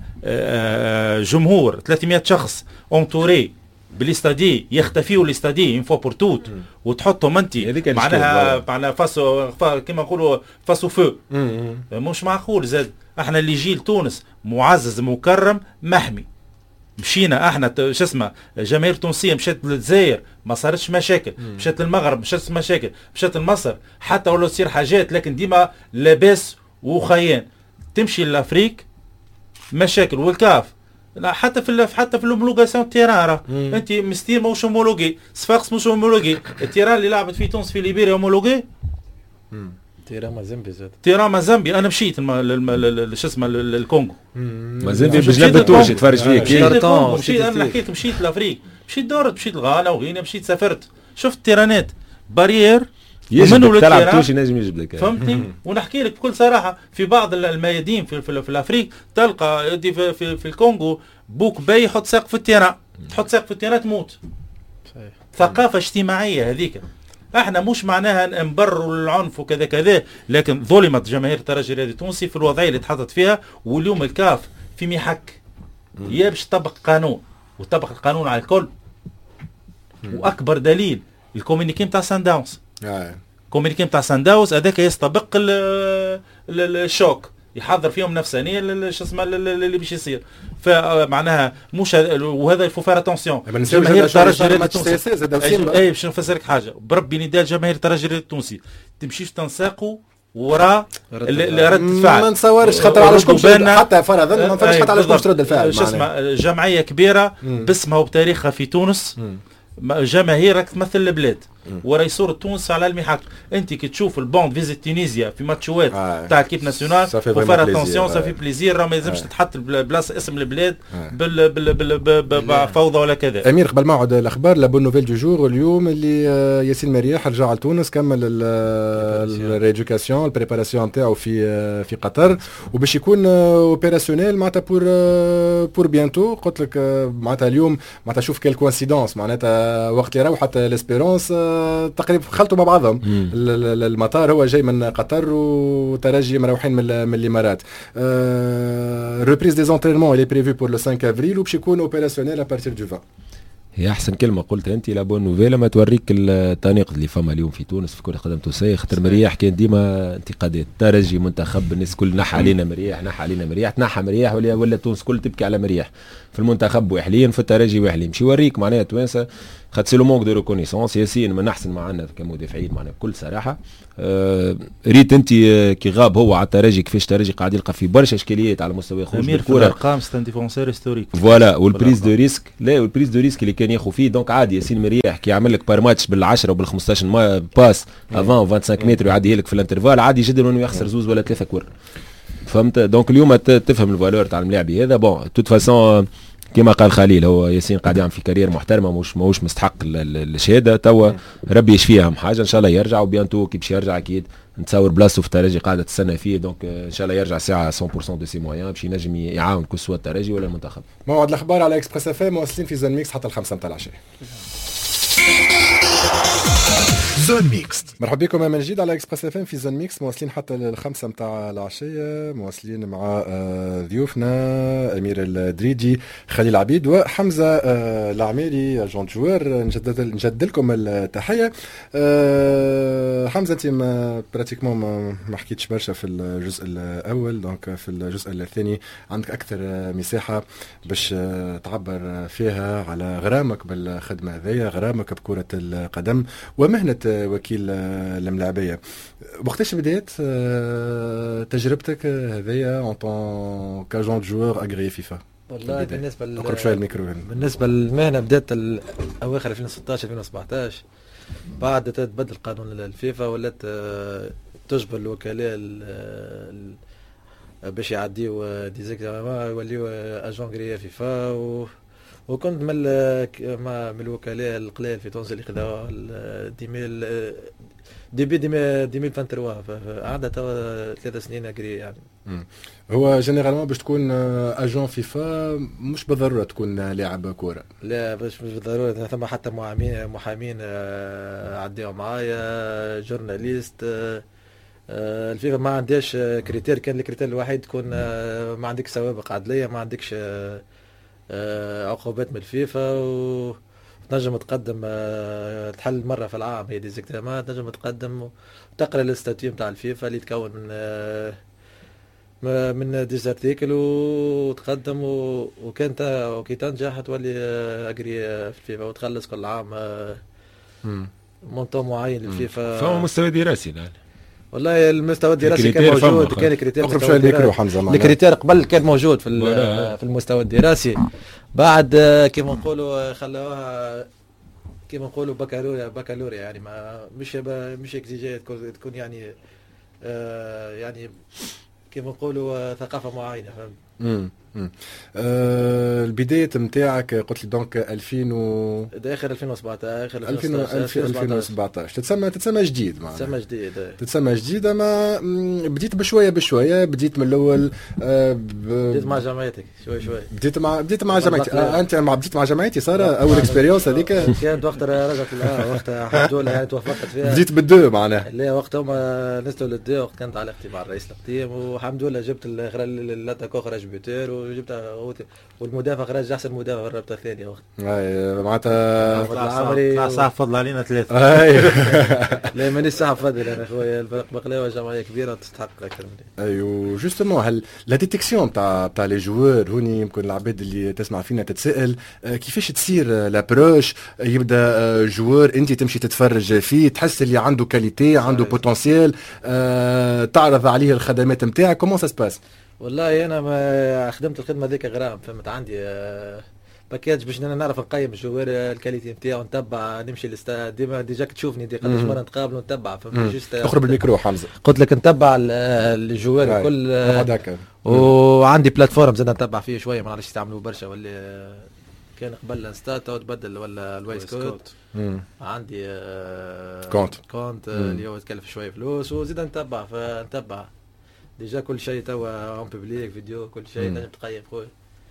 Speaker 2: جمهور ثلاثمية شخص اونتوري بالاستادي يختفيوا الاستادي ان فوا بور توت وتحطهم انت معناها معناها فاسو كما نقولوا فاسو فو مش معقول. زاد احنا اللي جيل تونس معزز مكرم محمي مشينا احنا شو اسمه جماهير تونسيه مشات للجزائر ما صارتش مشاكل، مشات للمغرب مشات مشاكل، مشات لمصر حتى ولو تصير حاجات لكن ديما لاباس وخيان. تمشي لافريك مشاكل والكاف لا حتى في حتى في الهومولوغاسيون تيران راه انت مستير ماهوش هومولوغي، صفاقس مش هومولوغي، التيران اللي لعبت في تونس في ليبيريا هومولوغي
Speaker 4: تيران مازامبي زاد
Speaker 2: تيران مازامبي. انا مشيت شو اسمه الكونغو
Speaker 3: مازامبي بجنب التونسي تفرج فيك
Speaker 2: مشيت انا حكيت مشيت لافريك مشيت دورت مشيت لغانا وغينيا مشيت سافرت شفت تيرانات بارير
Speaker 3: يجب تلعب توشي نجم يجيب لك
Speaker 2: فهمتني. ونحكي لك بكل صراحه في بعض الميادين في في, في الافريق تلقى دي في, في, في الكونغو بوك باي يحط ساق في التيران تحط ساق في التيران تموت. صحيح. ثقافه اجتماعيه هذيك. احنا مش معناها نبرروا العنف وكذا كذا، لكن ظلمت جماهير الترجي الرياضي التونسي في الوضعيه اللي تحطت فيها. واليوم الكاف في محك يا باش تطبق قانون وتطبق القانون على الكل. واكبر دليل الكومينيكي نتاع سان داونز، الكومينيكي نتاع سان داونز هذاك يستبق الشوك، يحضر فيهم نفسانيه شو اسمه اللي باش يصير. فمعناها مش وهذا الفو فار اتونسيون جماهير الترجي التونسي. اي باش نفسرك حاجه بربي نداء جماهير الترجي التونسي تمشيش تنساقوا وراء رد الفعل.
Speaker 5: ما نتصورش خاطر على شكون حتى فرضا ما نتصورش حتى على شكون ترد الفعل.
Speaker 2: شو اسمه جمعيه كبيره باسمها وبتاريخها في تونس، جماهير راك تمثل البلاد وراي صورة تونس على المحك. انت كي تشوف البوند فيزيت تونيزيا في ماتشوات تاع الكيب ناسيونال وفار اتونسيون صافي بليزير، راه ما يلزمش تتحط بلاصه اسم البلاد بالفوضى ولا كذا.
Speaker 1: امير قبل موعد الاخبار لا بون نوفيل دو جور اليوم اللي ياسين مرياح رجع لتونس كمل الريدوكاسيون البريباراسيون نتاعو في في قطر وباش يكون اوبيراسيونيل معناتها بور بور بيانتو. قلت لك معناتها اليوم معناتها شوف كيل كوانسيدونس معناتها وقت اللي روحت ليسبيرونس تقريبا خلطوا مع بعضهم. المطار هو جاي من قطر وترجي مروحين من, من الامارات. ريبريز دي زونترينمون اللي بريفي بور لو خمسة افريل وباش يكون اوبيراسيونيل ا بارتير دو عشرين.
Speaker 3: هي احسن كلمه قلتها انت لا بون نوفيل لما توريك التناقض اللي فما اليوم في تونس في كره القدم التونسيه. خاطر مرياح كان ديما انتقادات ترجي منتخب الناس كل نحى علينا مرياح نحى علينا مرياح تنحى مرياح ولا ولا تونس كل تبكي على مرياح في المنتخب وحاليا في الترجي وحاليا مش يوريك معناها توانسه خاطر سي لو مونك دو ريكونيسونس. ياسين من احسن معنا كمدافعين معنا بكل صراحه. آه ريت انت كي غاب هو على الترجي كيفاش الترجي قاعد يلقى في برشا اشكاليات على مستوى خروج
Speaker 2: الكره الارقام ستان ديفونسور هيستوريك
Speaker 3: فوالا والبريز دو ريسك لا والبريز دو ريسك اللي كان ياخذ فيه. دونك عادي ياسين مرياح كي يعمل لك بار ماتش بالعشرة وبال15 باس افون خمسة وعشرين متر ويعدي لك في الانترفال عادي جدا انه يخسر زوز ولا ثلاثه كور. فهمت؟ دونك اليوم تفهم الفالور تاع الملاعبي هذا. بون توت فاسون كما قال خليل هو ياسين قاعد يعمل في كارير محترمه مش ماهوش مستحق الشهاده توا. ربي يشفيه اهم حاجه ان شاء الله يرجع وبيانتو كي باش يرجع اكيد نتصور بلاصتو في الترجي قاعده تستنى فيه. دونك ان شاء الله يرجع ساعه مية بالمية دو سي مويان باش ينجم يعاون كل سوا الترجي ولا المنتخب.
Speaker 1: موعد الاخبار على اكسبريس اف ام مواصلين في زون ميكس حتى الخمسة نتاع العشاء. زون ميكس مرحبا بكم من جديد على اكسبريس اف ام في زون ميكس مواصلين حتى الخمسة نتاع العشيه. مواصلين مع ضيوفنا امير الدريدي خليل عبيد وحمزه العميري جون جوار. نجدد نجدد لكم التحيه. حمزه انت براتيكمون ما حكيتش برشا في الجزء الاول دونك في الجزء الثاني عندك اكثر مساحه باش تعبر فيها على غرامك بالخدمه هذيا غرامك بكره القدم ومهنه وكيل الملاعبيه. وقتاش بدات تجربتك هذيا اون طون كاجون جوور اغري فيفا؟
Speaker 4: والله بالنسبه
Speaker 1: نقرب شويه الميكرو.
Speaker 4: بالنسبه للمهنه بدات اواخر ألفين وستة عشر ألفين وسبعطاش بعد تبدل قانون الفيفا ولات تجبر الوكلاء باش يعديوا ديزيكزامان يوليو اجون غري فيفا و وكنت من من الوكلاء القليل في تونس اللي خذوا ديميل ديبي ألفين وثلاثة وعشرين فقعدت ثلاث سنين اجري يعني.
Speaker 1: هو جينيرالمون باش تكون اجون فيفا مش بالضروره تكون لاعب كوره.
Speaker 4: لا باش مش بالضروره ثم حتى محامين محامين عديوا معايا جورناليست. الفيفا ما عندهاش كريتير كان الكريتير الوحيد تكون ما عندك سوابق عدليه ما عندكش عقوبات من الفيفا وتنجم تقدم تحل مرة في العام هي ديزيكتامات تنجم تقدم وتقرأ الاستاتيو نتاع الفيفا اللي تكون من من ديزارتيكل وتقدم وكانت وكي تنجح تولي اجري في الفيفا وتخلص كل عام مونطون معين للفيفا.
Speaker 3: فهو مستوى دراسي يعني.
Speaker 4: والله المستوى الدراسي كان موجود كان كريتير
Speaker 1: اقرب شويه الميكرو حمزه.
Speaker 4: الكريتير قبل كان موجود في في المستوى الدراسي بعد كيما نقولوا خلوها كيما نقولوا بكالوريا بكالوريا يعني ما مش مش اكزيجيه تكون يعني آه يعني كيما نقولوا ثقافه معينه. فهمت؟
Speaker 1: امم البدايه نتاعك قلت لي دونك ألفين و
Speaker 4: اخر ألفين وسبعطاش
Speaker 1: ألفين وسبعطاش تتسمى تتسمى جديد معناها
Speaker 4: تتسمى جديد
Speaker 1: تتسمى جديد. اما بديت بشويه بشويه بديت من الاول
Speaker 4: بديت مع جمعيتك شوي شوي
Speaker 1: بديت مع بديت مع جمعيتي آه انت مع بديت مع جمعيتي صار اول اكسبيريونس هذيك
Speaker 4: كانت وقت رجعت اه وقتها الحمد لله يعني توفقت فيها.
Speaker 1: بديت بالدو معناها
Speaker 4: لا وقتها ما نزلوا للدو وقت كانت علاقتي مع الرئيس القديم والحمد لله جبت الاتاكو خرج بيتير وجبت والمدافع خرج احسن مدافع في الرابطه الثانيه وقت
Speaker 1: اي معناتها
Speaker 2: طلع صاحب فضل علينا ثلاثه.
Speaker 1: اي
Speaker 4: لا مانيش صاحب فضل انا خويا الفرق بقلاوه جمعيه كبيره تستحق اكثر من هيك.
Speaker 1: ايوه جوستومون هل لا ديتيكسيون تاع تاع لي جوور هوني يمكن العباد اللي تسمع فينا تتسائل كيفاش تصير لابروش يبدا جوور انت تمشي تتفرج فيه تحس اللي عنده كاليتي عنده بوتنسيال أه تعرض عليه الخدمات نتاعك كومون سا سباس؟
Speaker 4: والله انا ما خدمت الخدمه ذيك غرام فهمت عندي أه باكيج باش انا نعرف نقيم الجوار الكاليتي نتاعو نتبع نمشي للاستاد ديما ديجاك تشوفني دي قداش مره نتقابلوا ونتبع فهمت جوست
Speaker 1: اخرب الميكرو حمزه
Speaker 4: قلت لك نتبع الجوار الكل
Speaker 1: هذاك
Speaker 4: وعندي بلاتفورم زاد نتبع فيه شويه ما نعرفش يستعملوا برشا ولا كان قبل انستات او تبدل ولا الوايس كود عندي آه
Speaker 1: كونت
Speaker 4: كونت اللي هو يتكلف شويه فلوس وزيد نتبع فنتبع ديجا كل شيء توا اون بوبليك فيديو كل شيء لازم تقيم خويا.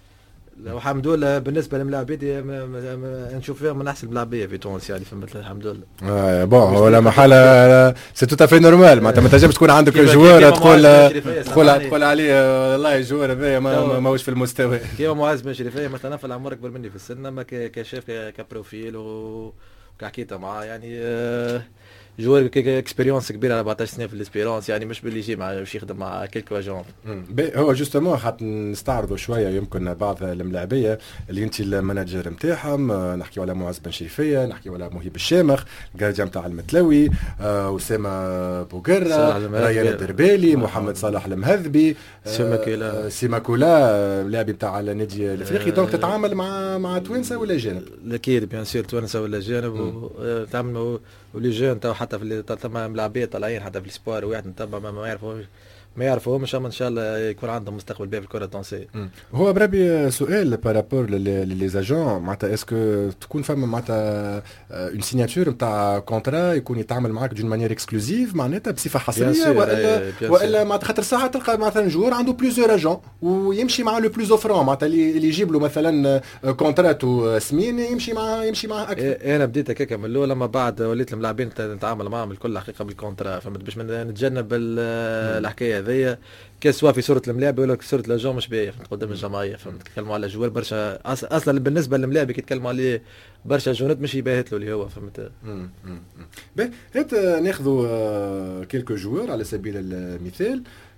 Speaker 4: الحمد لله بالنسبه للملاعبيه نشوف فيهم من احسن الملاعبيه في تونس يعني فهمت الحمد لله.
Speaker 1: اه بون ولا محاله سي تو افي نورمال معناتها ما تنجمش تكون عندك جوار تقول تقول تقول عليه والله الجوار هذايا ما ماهوش في المستوى.
Speaker 4: كيما معز بن شريفيه مثلا في العمر اكبر مني في السن اما كشاف كبروفيل وكحكيته معاه يعني جوار اكسبيريونس كبيره أربعطاش سنه في الاسبيرونس يعني مش باللي يجي مع باش يخدم مع كيلكو اجون.
Speaker 1: هو جوستومون حتى نستعرضوا شويه يمكن بعض الملاعبيه اللي انت المانجر نتاعهم نحكيو على معز بن شريفيه نحكيو على مهيب الشامخ الجارديان نتاع المتلوي آه اسامه بوغرة ريان الدربالي محمد صالح المهذبي
Speaker 4: سيماكولا
Speaker 1: سيماكولا لاعب نتاع النادي الافريقي. دونك تتعامل مع مع توانسه ولا جانب؟
Speaker 4: اكيد بيان سير توانسه ولا جانب وتعامل ولي جون تو حتى في ثم ملاعبيه طالعين حتى في السبور واحد نتبع ما, ما يعرفوا ما يعرفوهمش اما ان شاء الله يكون عندهم مستقبل باهي في الكره التونسيه.
Speaker 1: هو بربي سؤال بارابور لي زاجون معناتها اسكو تكون فما معناتها اون سيناتور نتاع كونترا يكون يتعامل معاك دون مانيير اكسكلوزيف معناتها بصفه حصريه ولا ولا معناتها خاطر ساعات تلقى مثلا جوار عنده بليزيور اجون ويمشي مع لو بلوز اوفرون معناتها اللي يجيب له مثلا كونتراتو سمين يمشي مع يمشي معاه اكثر.
Speaker 4: انا بديت هكاك من الاول لما بعد وليت الملاعبين نتعامل معاهم الكل حقيقه بالكونترا فهمت باش نتجنب الحكايه هذيا كسوا في صوره الملاعب ولا في صوره الاجون مش باهيه فهمت قدام الجمعيه فهمت تكلموا على جوار برشا اصلا بالنسبه للملاعب يتكلموا عليه برشا جونات مش يباهت له اللي هو فهمت.
Speaker 1: باهي هات ناخذوا كيلكو جوار على سبيل المثال.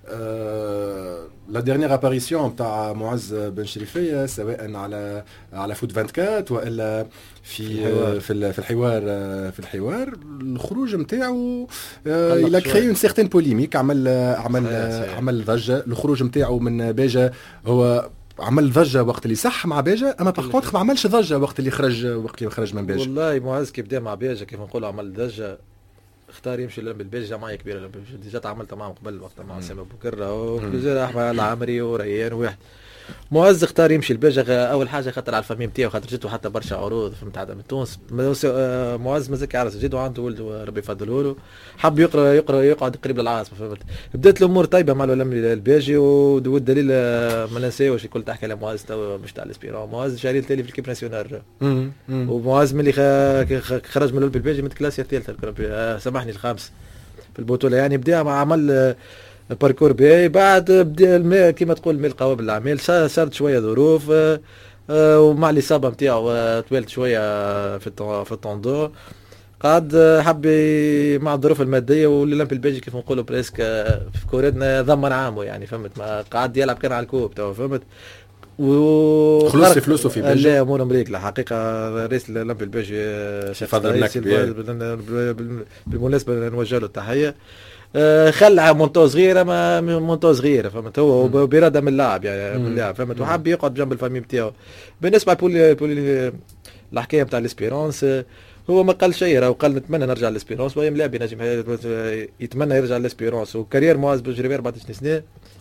Speaker 1: لا ديرنيير اباريسيون نتاع معز بن شريفيه سواء على على فوت أربعة وعشرين والا في في في الحوار في الحوار الخروج نتاعو الى كري اون سيغتين بوليميك عمل عمل عمل ضجه. الخروج نتاعو من باجا هو عمل ضجه وقت اللي صح مع باجا اما باغ كونتر ما عملش ضجه وقت اللي خرج وقت اللي خرج من باجا.
Speaker 4: والله معز كي بدا مع باجا كيف نقولوا عمل ضجه اختار يمشي بالبيج جمعيه كبيره ديجا تعاملت معهم قبل وقت مع اسامه بوكره وبلوزير احمد العامري وريان واحد. معز اختار يمشي الباجا اول حاجه خاطر على الفامي نتاعو خاطر جاتو حتى برشا عروض فهمت عاد من تونس. معز مازال عارف جدو عنده ولده ربي يفضله له حب يقرا يقرا يقعد قريب للعاصمه فهمت. بدات الامور طيبه مع الولم الباجي والدليل ما ننساوش الكل تحكي على معز تو مش تاع الاسبيرون. معز شاري التالي في الكيب ناسيونال ومعز ملي خرج من القلب الباجي من الكلاسيه الثالثه سامحني الخامس في البطوله يعني بدا مع عمل باركور باهي. بعد بدا كيما تقول الميل قوابل الاعمال صارت شويه ظروف ومع الاصابه نتاعو طولت شويه في في الطوندو قعد حب مع الظروف الماديه واللمب البيجي كيف نقولوا بريسك في كورتنا ضمن عامه يعني فهمت ما قعد يلعب كان على الكوب تو فهمت و
Speaker 1: خلص فلوسه في بيجي
Speaker 4: لا امور امريكا الحقيقه رئيس اللمب البيجي
Speaker 1: فضل
Speaker 4: بالمناسبه نوجه له التحيه. خلع مونتو صغيره ما مونتو صغيره فهمت هو باراده من اللاعب يعني من اللاعب فهمت وحب يقعد جنب الفامي نتاعو. بالنسبه لبولي بولي الحكايه نتاع الاسبيرونس هو ما قال شيء راه قال نتمنى نرجع للاسبيرونس وهي ملاعب ينجم يتمنى يرجع للاسبيرونس وكارير معز بن شريفيه أربعطاش سنه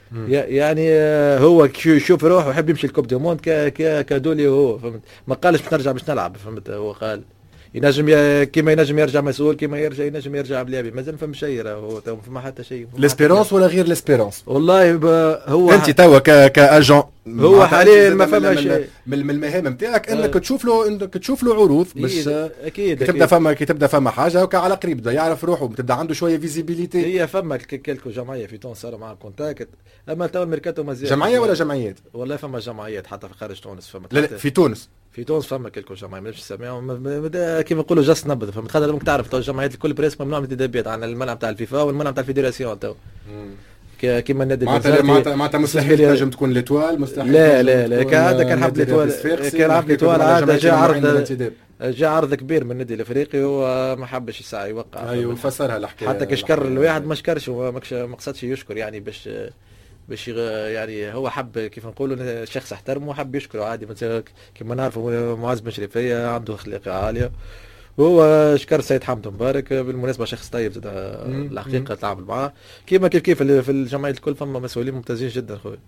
Speaker 4: يعني هو يشوف روحه ويحب يمشي الكوب دو موند كدولي هو فهمت. ما قالش باش نرجع باش نلعب فهمت. هو قال ينجم ي... كيما ينجم يرجع مسؤول كيما يرجع ينجم يرجع بلعبي مازال فما شيء راهو فما حتى شيء.
Speaker 1: ليسبيرونس ولا غير ليسبيرونس؟
Speaker 4: والله ب... هو
Speaker 1: انت توا ك كاجون
Speaker 4: هو حاليا ما فما شيء
Speaker 1: من المهام نتاعك انك أه. تشوف له انك تشوف له عروض باش
Speaker 4: اكيد
Speaker 1: تبدا فما كي تبدا فما حاجه وكا على قريب بدا يعرف روحه تبدا عنده شويه فيزيبيليتي.
Speaker 4: هي فما كلكو جمعيه في تونس صار معها كونتاكت اما تو الميركاتو مازال
Speaker 1: جمعيه ولا جمعيات؟
Speaker 4: والله فما جمعيات حتى في خارج تونس فما
Speaker 1: لا لا في تونس
Speaker 4: في تونس فما كلكو جمعيه مانيش سامعهم كيما نقولوا جاست نبذ فهمت. خاطر ممكن تعرف تو الجمعيات الكل بريسك ممنوع من التدابيات عن الملعب تاع الفيفا والملعب تاع الفيدراسيون تو كيما النادي
Speaker 1: معناتها معناتها معناتها مستحيل تنجم تكون ليتوال مستحيل.
Speaker 4: لا لا لا كان كان حب ليتوال كان حب ليتوال عاد جاء عرض جاء عرض كبير من النادي الافريقي وما حبش يسعى يوقع.
Speaker 1: ايوه فسرها الحكايه
Speaker 4: حتى كشكر الواحد ما شكرش وما قصدش يشكر يعني باش باش يعني هو حب كيف نقولوا شخص احترمه وحب يشكره عادي مثلا كيما نعرفوا معز بن شريفيه عنده اخلاق عاليه وهو شكر سيد حمد مبارك بالمناسبه شخص طيب زاد الحقيقه تعامل معاه كيما كيف كيف في الجمعيه الكل فما مسؤولين ممتازين جدا خويا.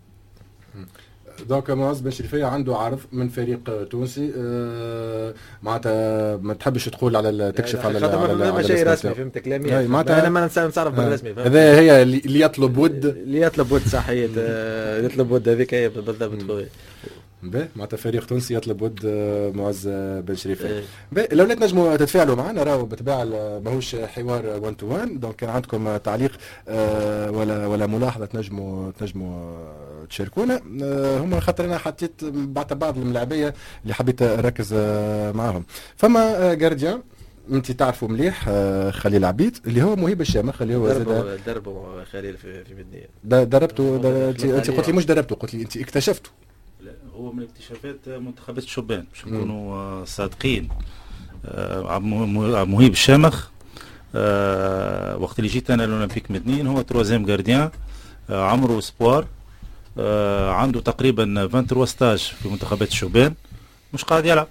Speaker 1: دونك معز بن شريفيه عنده عرض من فريق تونسي أه معناتها ما تحبش تقول على تكشف على
Speaker 4: على ما شيء رسمي فهمت كلامي انا ما نعرف بالرسمي
Speaker 1: هذا هي اللي يطلب ود
Speaker 4: اللي يطلب ود صحيح يطلب ود هذيك هي بالضبط خويا.
Speaker 1: باهي معناتها فريق تونسي يطلب ود معز بن شريفيه. باهي الاولاد نجموا تتفاعلوا معنا راهو بالطبيعه ماهوش حوار واحد تو واحد دونك كان عندكم تعليق أه ولا ولا ملاحظه تنجموا تنجموا تشاركونا. أه هم خاطر انا حطيت بعد بعض الملاعبيه اللي حبيت اركز معاهم. فما جارديان انت تعرفوا مليح خليل عبيد اللي هو مهيب الشامخ اللي هو
Speaker 4: زاد دربوا خليل في في مدنيه
Speaker 1: دربته انت قلت لي مش دربته قلت لي انت اكتشفته.
Speaker 2: لا هو من اكتشافات منتخبات الشبان باش نكونوا صادقين. مهيب الشامخ وقت اللي جيت انا الاولمبيك مدنين هو تروازيام جارديان عمره سبوار عنده تقريبا ثلاثة وعشرين ستاج في منتخبات الشبان مش قاعد يلعب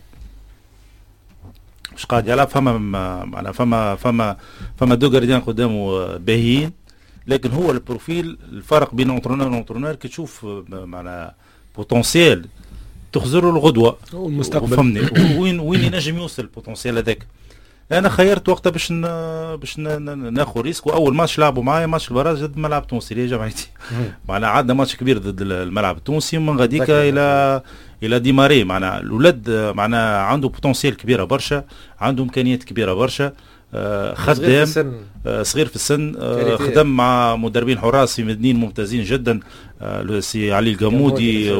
Speaker 2: مش قاعد يلعب فما معنا فما فما فما دو جارديان قدامه باهيين لكن هو البروفيل الفرق بين اونترونور وانترونور كي تشوف معنا بوتنسيال تخزروا الغدوه
Speaker 1: والمستقبل
Speaker 2: فهمني وين وين ينجم يوصل البوتنسيال هذاك. انا خيرت وقتها باش باش ناخذ ريسك واول ماتش لعبوا معايا ماتش البراز ضد الملعب التونسي اللي جمعيتي معنا عندنا ماتش كبير ضد الملعب التونسي ومن غاديك الى الى ديماري معنا الاولاد معنا عنده بوتنسيال كبيره برشا عنده امكانيات كبيره برشا. آه خدام آه صغير في السن آه خدم مع مدربين حراس في مدنين ممتازين جدا آه سي علي القمودي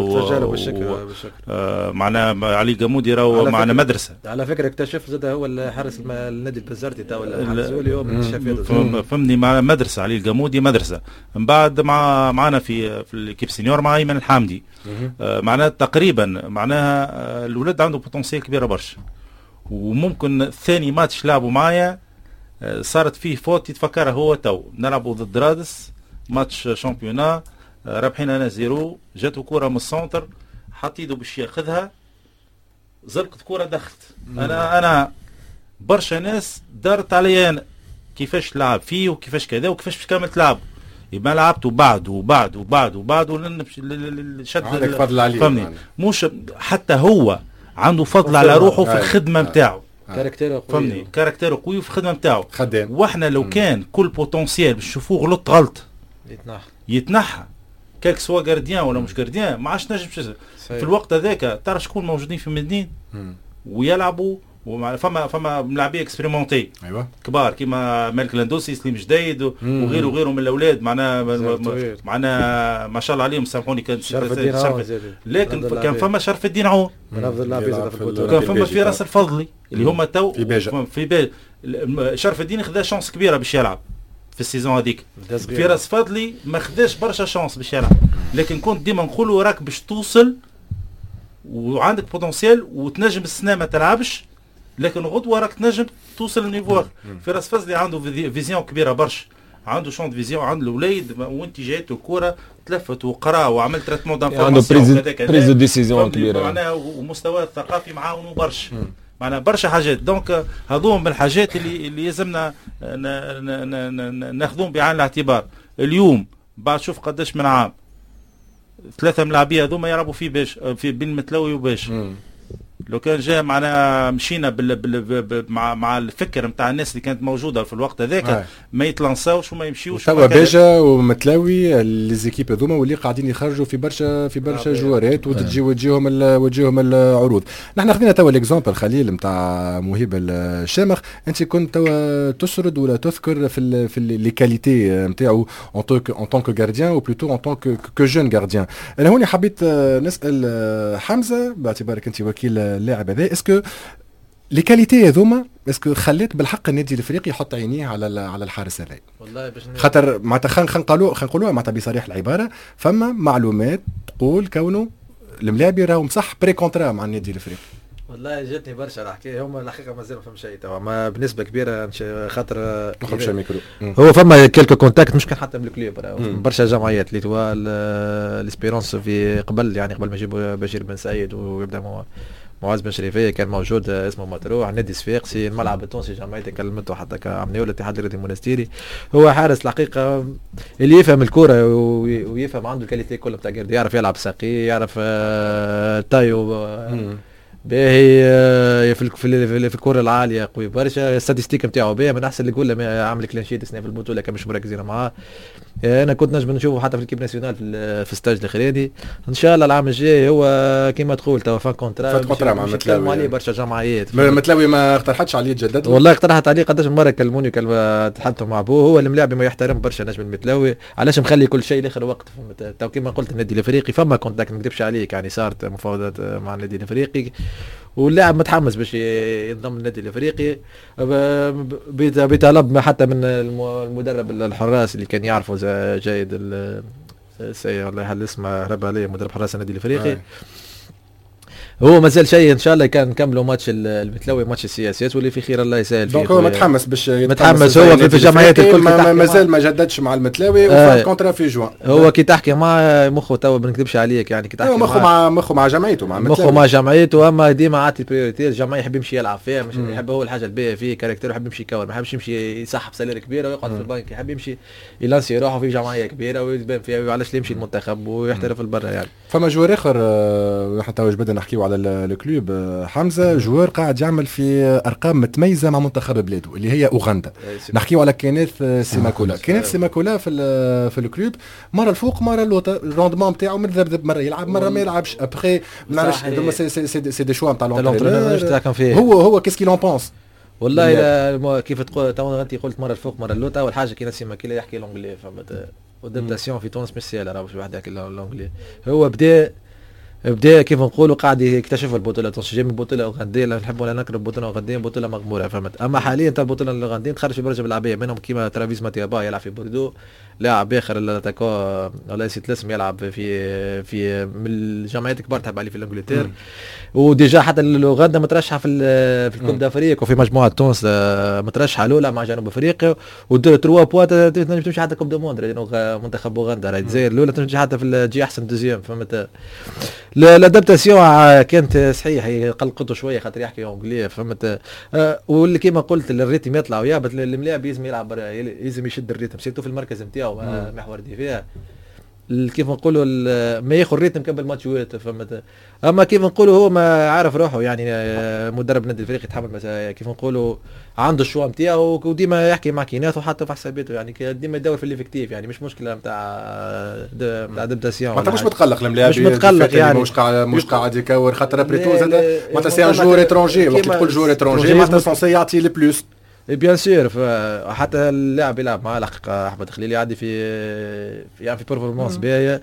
Speaker 2: معنا علي القمودي راهو معنا مدرسه
Speaker 4: على فكره اكتشف زاد هو الحارس النادي البزرتي تا ولا الحارس اليوم اكتشف
Speaker 2: فهمني مع مدرسه علي القمودي مدرسه من بعد مع معنا في في الكيب سينيور مع ايمن الحامدي آه معناها تقريبا معناها آه الاولاد عنده بوتنسيال كبيره برشا. وممكن ثاني ماتش لعبوا معايا صارت فيه فوت يتفكرها هو تو نلعبوا ضد رادس ماتش شامبيونا رابحين انا زيرو جاته كوره من السنتر حط ايده باش ياخذها زلقت كوره دخلت انا انا برشا ناس دارت عليا انا كيفاش لعب فيه وكيفاش كذا وكيفاش باش كامل تلعب يبقى لعبته بعد وبعد وبعد وبعد ولن شد
Speaker 1: عندك فضل عليه
Speaker 2: فهمني مش حتى هو عنده فضل على روحه في الخدمه نتاعو
Speaker 4: كاركتيره قوي
Speaker 2: فهمني كاركتيره قوي في الخدمه نتاعو
Speaker 1: خدام.
Speaker 2: واحنا لو كان كل بوتنسيال باش نشوفوه غلط غلط
Speaker 4: يتنحى
Speaker 2: يتنحى كالك سوا جارديان ولا مش جارديان ما عادش نجم في الوقت هذاك تعرف شكون موجودين في مدنين ويلعبوا فما فما ملاعبيه اكسبيريمونتي
Speaker 1: ايوه
Speaker 2: كبار كيما مالك لاندوسي سليم جديد وغيره وغيره من الاولاد معنا معنا ما شاء الله عليهم سامحوني كان
Speaker 4: شرف الدين عون
Speaker 2: لكن كان فما شرف الدين عون كان فما في راس الفضلي اللي هما تو
Speaker 1: في باجة
Speaker 2: في باجة شرف الدين خذا شانس كبيره باش يلعب في السيزون هذيك في راس فضلي ما خذاش برشا شانس باش يلعب لكن كنت ديما نقولوا راك باش توصل وعندك بوتنسيال وتنجم السنه ما تلعبش لكن غدوه راك تنجم توصل للنيفو. فراس فضلي عنده فيزيون كبيره برشا عنده شونت فيزيون عنده الاولاد وانت جايته الكره تلفت وقرا وعمل تريتمون دانفورماسيون
Speaker 3: عنده بريز ديسيزيون كبيره
Speaker 2: معناها ومستواه الثقافي معاونه برشا معنا برشا حاجات دونك هذوهم من الحاجات اللي اللي يلزمنا ناخذوهم بعين الاعتبار. اليوم بعد شوف قداش من عام ثلاثه ملاعبيه هذوما يلعبوا في باش في بين متلوي وباش. لو كان جاء معنا مشينا بال بال مع مع الفكر نتاع الناس اللي كانت موجوده في الوقت هذاك ما يتلانساوش وما يمشيوش.
Speaker 1: توا باجا ومتلاوي ليزيكيب هذوما واللي قاعدين يخرجوا في برشا في برشا جوارات وتجي وتجيهم وتجيهم العروض. نحن خذينا توا ليكزامبل خليل نتاع موهبه الشامخ. انت كنت توا تسرد ولا تذكر في ال في لي كاليتي نتاعو ان طونك ان طونك غارديان او بلوتو ان طونك كو جون غارديان. انا هوني حبيت نسال حمزه باعتبارك انت وكيل اللاعب هذا، اسكو لي كاليتي هذوما اسكو خليت بالحق النادي الافريقي يحط عينيه على على الحارس هذا؟
Speaker 4: والله باش
Speaker 1: خاطر معناتها خلينا نقولوا خلينا نقولوها معناتها بصريح العباره، فما معلومات تقول كونه الملاعبي راهم صح بري كونترا مع النادي الافريقي.
Speaker 4: والله جاتني برشا الحكايه، هما الحقيقه مازال ما فهم شيء توا، ما بنسبه كبيره خاطر
Speaker 1: نخرج الميكرو.
Speaker 4: هو فما كيلكو كونتاكت مش كان حتى من الكلوب، برشا جمعيات اللي توا الاسبيرونس في قبل يعني قبل ما يجيبوا بشير بن سعيد ويبدا معاذ بن شريفيه كان موجود اسمه مطروح، نادي صفاقسي، الملعب التونسي جمعيته كلمته حتى عملوا الاتحاد الرياضي المونستيري. هو حارس الحقيقه اللي يفهم الكره ويفهم عنده الكاليتي كلها بتاع جيرد، يعرف يلعب ساقي، يعرف تايو باهي في في الكره العاليه قوي برشا، الستاتستيك نتاعو باهي من احسن اللي يقول عامل كلينشيت السنه في البطوله كان مش مركزين معاه. انا كنت نجم نشوفه حتى في الكيب ناسيونال في في ستاج الاخراني. ان شاء الله العام الجاي هو كيما تقول توا فان كونترا
Speaker 1: كونترا مع متلاوي
Speaker 4: عليه برشا جمعيات.
Speaker 1: متلاوي ما اقترحتش عليه يتجدد؟
Speaker 4: والله اقترحت عليه قداش مره كلموني كلمه تحدثوا مع ابوه، هو الملاعب ما يحترم برشا نجم المتلاوي، علاش مخلي كل شيء لاخر وقت. تو كيما قلت النادي الافريقي فما كونتاكت ما نكذبش عليك، يعني صارت مفاوضات مع النادي الافريقي واللاعب متحمس باش ينضم للنادي الافريقي بطلب حتى من المدرب الحراس اللي كان يعرفه جيد السي الله يحل اسمه هرب عليه مدرب حراس النادي الافريقي. هو مازال شيء ان شاء الله كان نكملوا ماتش المتلوي ماتش السياسات واللي في خير الله يسهل فيه.
Speaker 1: دونك هو متحمس باش
Speaker 4: متحمس هو في الجمعيات الكل
Speaker 1: مازال ما جددش مع المتلاوي وفات كونترا في جوان.
Speaker 4: هو كي تحكي مع مخه تو ما نكذبش عليك يعني كي تحكي
Speaker 1: مخه مع مخه مع جمعيته مع
Speaker 4: مخه مع جمعيته، اما ديما عاطي بريوريتي الجمعيه يحب يمشي يلعب فيها، مش يحب هو الحاجه الباهيه فيه كاركتير، يحب يمشي يكور، ما يحبش يمشي يسحب سالير كبيره ويقعد في البنك، يحب يمشي يلانسي روحه في جمعيه كبيره ويبان فيها علاش يمشي المنتخب ويحترف برا. يعني
Speaker 1: فما جوار اخر حتى واش بدنا نحكيو على الكلوب حمزه، جوار قاعد يعمل في ارقام متميزه مع منتخب بلاده اللي هي اوغندا. نحكيو على كينيث سيماكولا. كينيث سيماكولا في في الكلوب مره الفوق مره اللوطه، الروندمون نتاعو متذبذب، مره يلعب مره ما يلعبش. ابخي ما نعرفش هذوما سي سي سي دي شوا نتاع لونترينور. هو هو كيسكي لون بونس
Speaker 4: والله كيف تقول تو انت قلت مره الفوق مره اللوطه. اول حاجه كينيث سيماكولا يحكي لونجلي، فهمت ودابتاسيون في تونس مش سهله، راه باش واحد يحكي لونجلي. هو بدا بدا كيف نقولوا قاعد يكتشف البطوله التونسيه، جاي من البطوله الاوغنديه، نحبوا ولا نكره البطوله الاوغنديه بطوله مغموره فهمت. اما حاليا تاع البطوله الاوغنديه تخرج في برشا بالعبيه منهم كيما ترافيس ماتيابا يلعب في بوردو، لاعب اخر الاتاكو ولا نسيت الاسم يلعب في في من الجمعيات الكبار تحب عليه في انجلترا. وديجا حتى اوغندا مترشحه في في الكوب دافريق وفي مجموعه تونس مترشحه الاولى مع جنوب افريقيا ودور تروا بوا تنجم تمشي حتى كوب دو موند منتخب اوغندا راهي الجزائر الاولى تمشي حتى في تجي احسن دوزيام فهمت. الادابتاسيون كانت صحيح قلقته شويه خاطر يحكي انجليزي فهمت. واللي كيما قلت الريتم يطلع ويهبط، الملاعب لازم يلعب لازم يشد الريتم سيرتو في المركز نتاعو محور دفاع كيف نقولوا ما ياخذ الريتم قبل ماتشات فهمت. اما كيف نقولوا هو ما عارف روحه يعني مدرب النادي الافريقي يتحمل كيف نقولوا عنده الشوا نتاعو وديما يحكي مع كيناته وحتى في حساباته يعني ديما يدور في الافكتيف يعني مش مشكله نتاع نتاع ادابتاسيون.
Speaker 1: ما انت مش متقلق الملاعب
Speaker 4: مش متقلق يعني
Speaker 1: مش قاعد مش قاعد يكور خاطر بريتو زاد معناتها سي ان جور اترونجي وقت تقول جور اترونجي معناتها سونسي يعطي لي بلوس
Speaker 4: بيان سير. حتى اللاعب يلعب مع الحقيقه احمد خليل يعدي في يعني في بيرفورمانس باهيه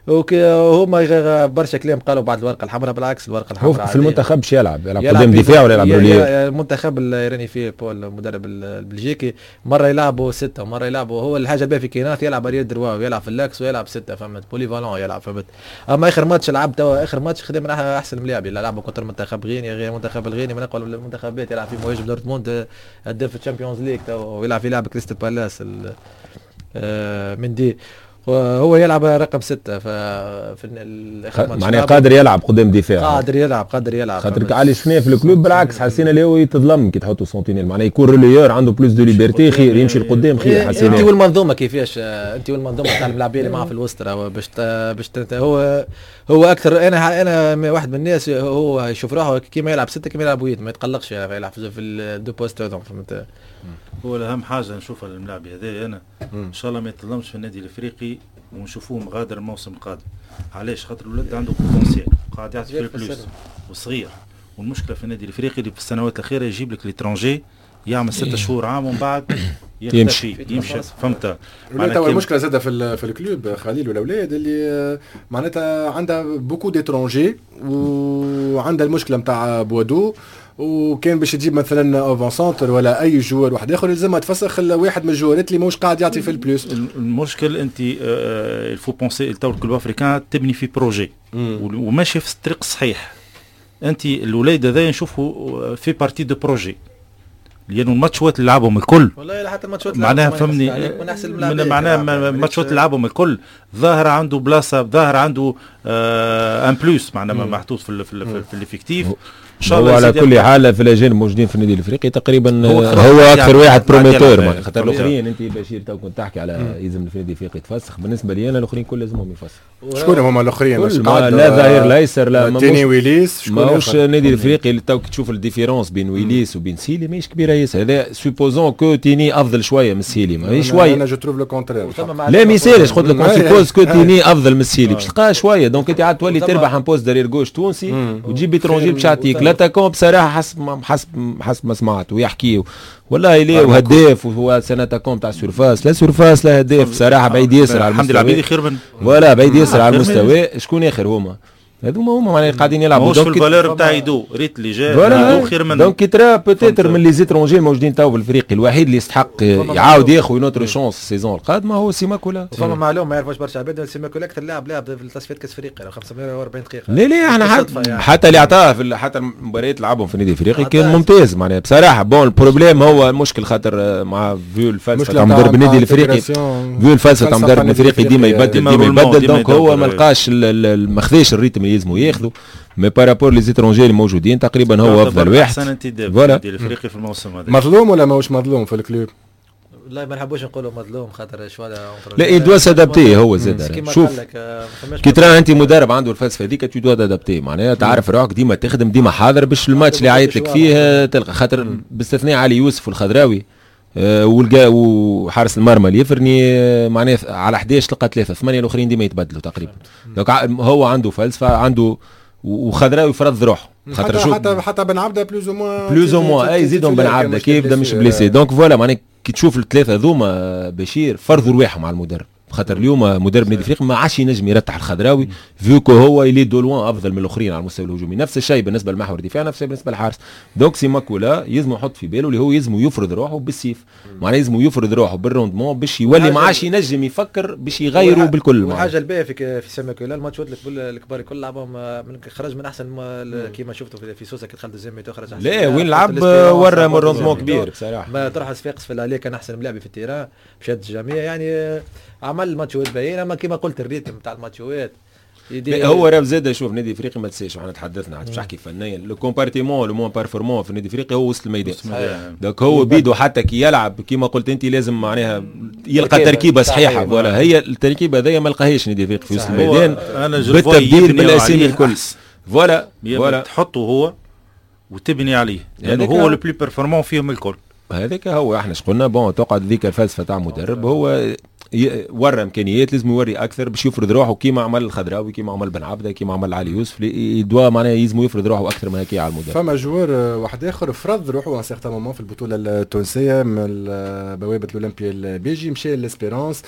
Speaker 4: وهما برشا كلام قالوا بعد الورقه الحمراء، بالعكس الورقه الحمراء
Speaker 3: في المنتخب باش يلعب يلعب قدام دفاع ولا يلعب روليه.
Speaker 4: المنتخب اللي فيه بول المدرب البلجيكي مره يلعبوا سته ومره يلعبوا هو الحاجه الباهيه في كينات يلعب اريد دروا ويلعب في اللاكس ويلعب سته فهمت بولي فالون يلعب فهمت. اما اخر ماتش لعب توا اخر ماتش خدم احسن ملاعب لعبوا كونتر منتخب غينيا غير منتخب الغيني من اقوى المنتخبات يلعب في مواجهه دورتموند هداف الشامبيونز ليج توا ويلعب في لعب كريستال بالاس من دي. هو يلعب رقم ستة ف في
Speaker 3: معناها قادر يلعب قدام دفاع
Speaker 4: قادر يلعب قادر يلعب
Speaker 3: خاطر علي شفناه في الكلوب بالعكس حسينا اللي هو يتظلم كي تحطه سنتينيل معناها يكون ريليور عنده بلوس دو ليبرتي خير يمشي لقدام خير حسينا
Speaker 4: انت والمنظومه كيفاش انت والمنظومه تاع الملاعبيه اللي معاه في الوسط باش باش هو هو اكثر انا انا واحد من الناس هو يشوف روحه كيما يلعب ستة كيما يلعب ويد ما يتقلقش يلعب في الدو بوست فهمت.
Speaker 2: هو اهم حاجه نشوفها الملاعب هذا انا ان شاء الله ما يتظلمش في النادي الافريقي ونشوفوه مغادر الموسم القادم. علاش؟ خاطر الولد عنده بوتنسيال قاعد يعطي في البلوس وصغير، والمشكله في النادي الافريقي اللي في السنوات الاخيره يجيب لك ليترونجي يعمل ستة شهور عام ومن بعد يمشي يمشي فهمت.
Speaker 1: معناتها المشكله زاده في في الكلوب خليل والاولاد اللي معناتها عندها بوكو ديترونجي وعندها المشكله نتاع بوادو، وكان باش تجيب مثلا اوفون سونتر ولا اي جوار واحد اخر يلزمها تفسخ واحد من الجوارات اللي ماهوش قاعد يعطي في البلوس.
Speaker 2: المشكل انت الفو بونسي تو الكلوب افريكان تبني في بروجي وماشي في الطريق الصحيح. انت الولاد هذا نشوفوا في بارتي دو بروجي لانه الماتشات اللي لعبهم الكل
Speaker 4: والله حتى الماتشات
Speaker 2: معناها فهمني من معناها الماتشات اللي لعبهم الكل ظاهر عنده بلاصه ظاهر عنده آه ان بلوس معناها محطوط في في, في, في الافكتيف.
Speaker 3: هو على كل حال في الاجانب موجودين في النادي الافريقي تقريبا هو, هو اكثر واحد بروميتور خاطر الاخرين انت بشير تو كنت تحكي على يلزم في النادي الافريقي يتفسخ. بالنسبه لي انا الاخرين كل لازمهم يفسخ.
Speaker 1: شكون هما الاخرين؟
Speaker 3: لا ظاهر لا يسر لا
Speaker 1: تيني ويليس
Speaker 3: ماهوش النادي الافريقي اللي تو تشوف الديفيرونس بين ويليس وبين سيلي ماهيش كبيره ياسر. هذا سوبوزون كو تيني افضل شويه من سيلي ماهيش شويه.
Speaker 1: انا جو تروف لو كونترير
Speaker 3: لا ما يسالش قلت لك اون سوبوز كو تيني افضل من سيلي باش تلقاه شويه دونك انت عاد تولي تربح ان بوست دارير جوش تونسي وتجيب بيترونجي باش يعطيك لا تاكون بصراحه حسب حسب حسب ما سمعت ويحكي والله ليه وهداف وهو سنتكم تاع سورفاس لا سورفاس لا هداف بصراحه بعيد ياسر على المستوى.
Speaker 2: الحمد لله عبيدي خير من
Speaker 3: ولا بعيد ياسر على المستوى. شكون اخر هما هذوما هما معناها قاعدين يلعبوا
Speaker 2: دونك الفالور نتاع يدو ريت اللي جا يدو خير من
Speaker 3: دونك ترى بوتيتر من لي زيترونجي موجودين تو بالفريق الوحيد اللي يستحق يعاود ياخذ نوتر شونس السيزون القادمه هو سيماكولا.
Speaker 4: فما معلومه ما يعرفوش برشا عباد سيماكولا اكثر لاعب لعب في التصفيات كاس افريقيا خمسمائة وأربعين دقيقه.
Speaker 3: لا لا احنا حتى, حتى اللي عطاه في حتى المباريات اللي لعبهم في النادي الافريقي كان ممتاز معناها بصراحه. بون البروبليم هو المشكل خاطر مع فيو الفلسفه تاع مدرب النادي الافريقي فيو الفلسفه تاع مدرب الافريقي ديما يبدل ديما يبدل دونك هو ما لقاش ما خذاش الريتم اللي يلزمو ياخذه. مي بارابور لي زيترونجي الموجودين تقريبا هو افضل واحد.
Speaker 2: احسن انتداب في النادي الافريقي في الموسم هذا.
Speaker 1: مظلوم ولا ماهوش مظلوم في الكلوب؟
Speaker 4: لا ما نحبوش نقولوا مظلوم خاطر شويه
Speaker 3: لا يدوا سادابتي هو زاد. شوف كي ترى انت مدرب عنده الفلسفه هذيك تدوا ادابتي معناها تعرف روحك ديما تخدم ديما حاضر باش الماتش اللي عيط لك فيه تلقى خاطر باستثناء علي يوسف والخضراوي أه والقا وحارس المرمى اللي يفرني أه معناها على احد عشر تلقى ثلاثه ثمانيه الاخرين ديما يتبدلوا تقريبا. دونك هو عنده فلسفه عنده وخضراوي فرض روحه
Speaker 1: خاطر حتى حتى حتى بن عبده بلوز او موان
Speaker 3: بلوز او موان اي يزيدهم بن عبده كيف بدا مش بليسي. دونك فوالا معناها كي تشوف الثلاثه ذوما بشير فرضوا رواحهم على المدرب خاطر اليوم مدرب نادي الافريقي ما عادش ينجم يرتاح الخضراوي فيوكو هو اللي دولوان افضل من الاخرين على المستوى الهجومي. نفس الشيء بالنسبه للمحور الدفاع نفس الشيء بالنسبه للحارس. دونك سي ماكولا يلزم يحط في باله اللي هو يلزم يفرض روحه بالسيف معناه يلزم يفرض روحه بالروندمون باش يولي ما عادش ينجم يفكر باش يغيروا بالكل.
Speaker 4: وحاجه الباهيه في في سي ماكولا الماتشات الكبار الكل لعبهم خرج من احسن كيما شفتوا في سوسه كي دخل دوزيام ميتو خرج احسن.
Speaker 3: لا وين لعب ورا من روندمون كبير بصراحه.
Speaker 4: ما طرح صفاقس في العليه كان احسن ملاعب في التيران مشات الجميع يعني عمل ماتشات باهيه. اما كيما قلت الريتم تاع الماتشات
Speaker 3: هو راه زاد. شوف نادي افريقي ما تنساش احنا تحدثنا باش نحكي فنيا لو كومبارتيمون لو مون بارفورمون في النادي الافريقي هو وسط الميدان. دونك هو بيدو حتى كي يلعب كيما قلت انت لازم معناها يلقى تركيبه صحيحه ولا هي التركيبه هذيا ما لقاهاش النادي الافريقي في وسط الميدان بالتبديل بالاسامي الكل. فوالا فوالا
Speaker 2: تحطه هو وتبني عليه لانه هو لو بلو بيرفورمون فيهم الكل.
Speaker 3: هذاك هو احنا شقلنا بون تقعد ذيك الفلسفه تاع مدرب هو ورى امكانيات لازم يوري اكثر باش يفرض روحه كيما عمل الخضراوي كيما عمل بن عبده كيما عمل علي يوسف يدوا معناها يلزم يفرض روحه اكثر من هكا على المدرب.
Speaker 1: فما جوار واحد اخر فرض روحه ان سيغتان مومون في البطوله التونسيه من بوابه الاولمبيا البيجي مشى لاسبيرونس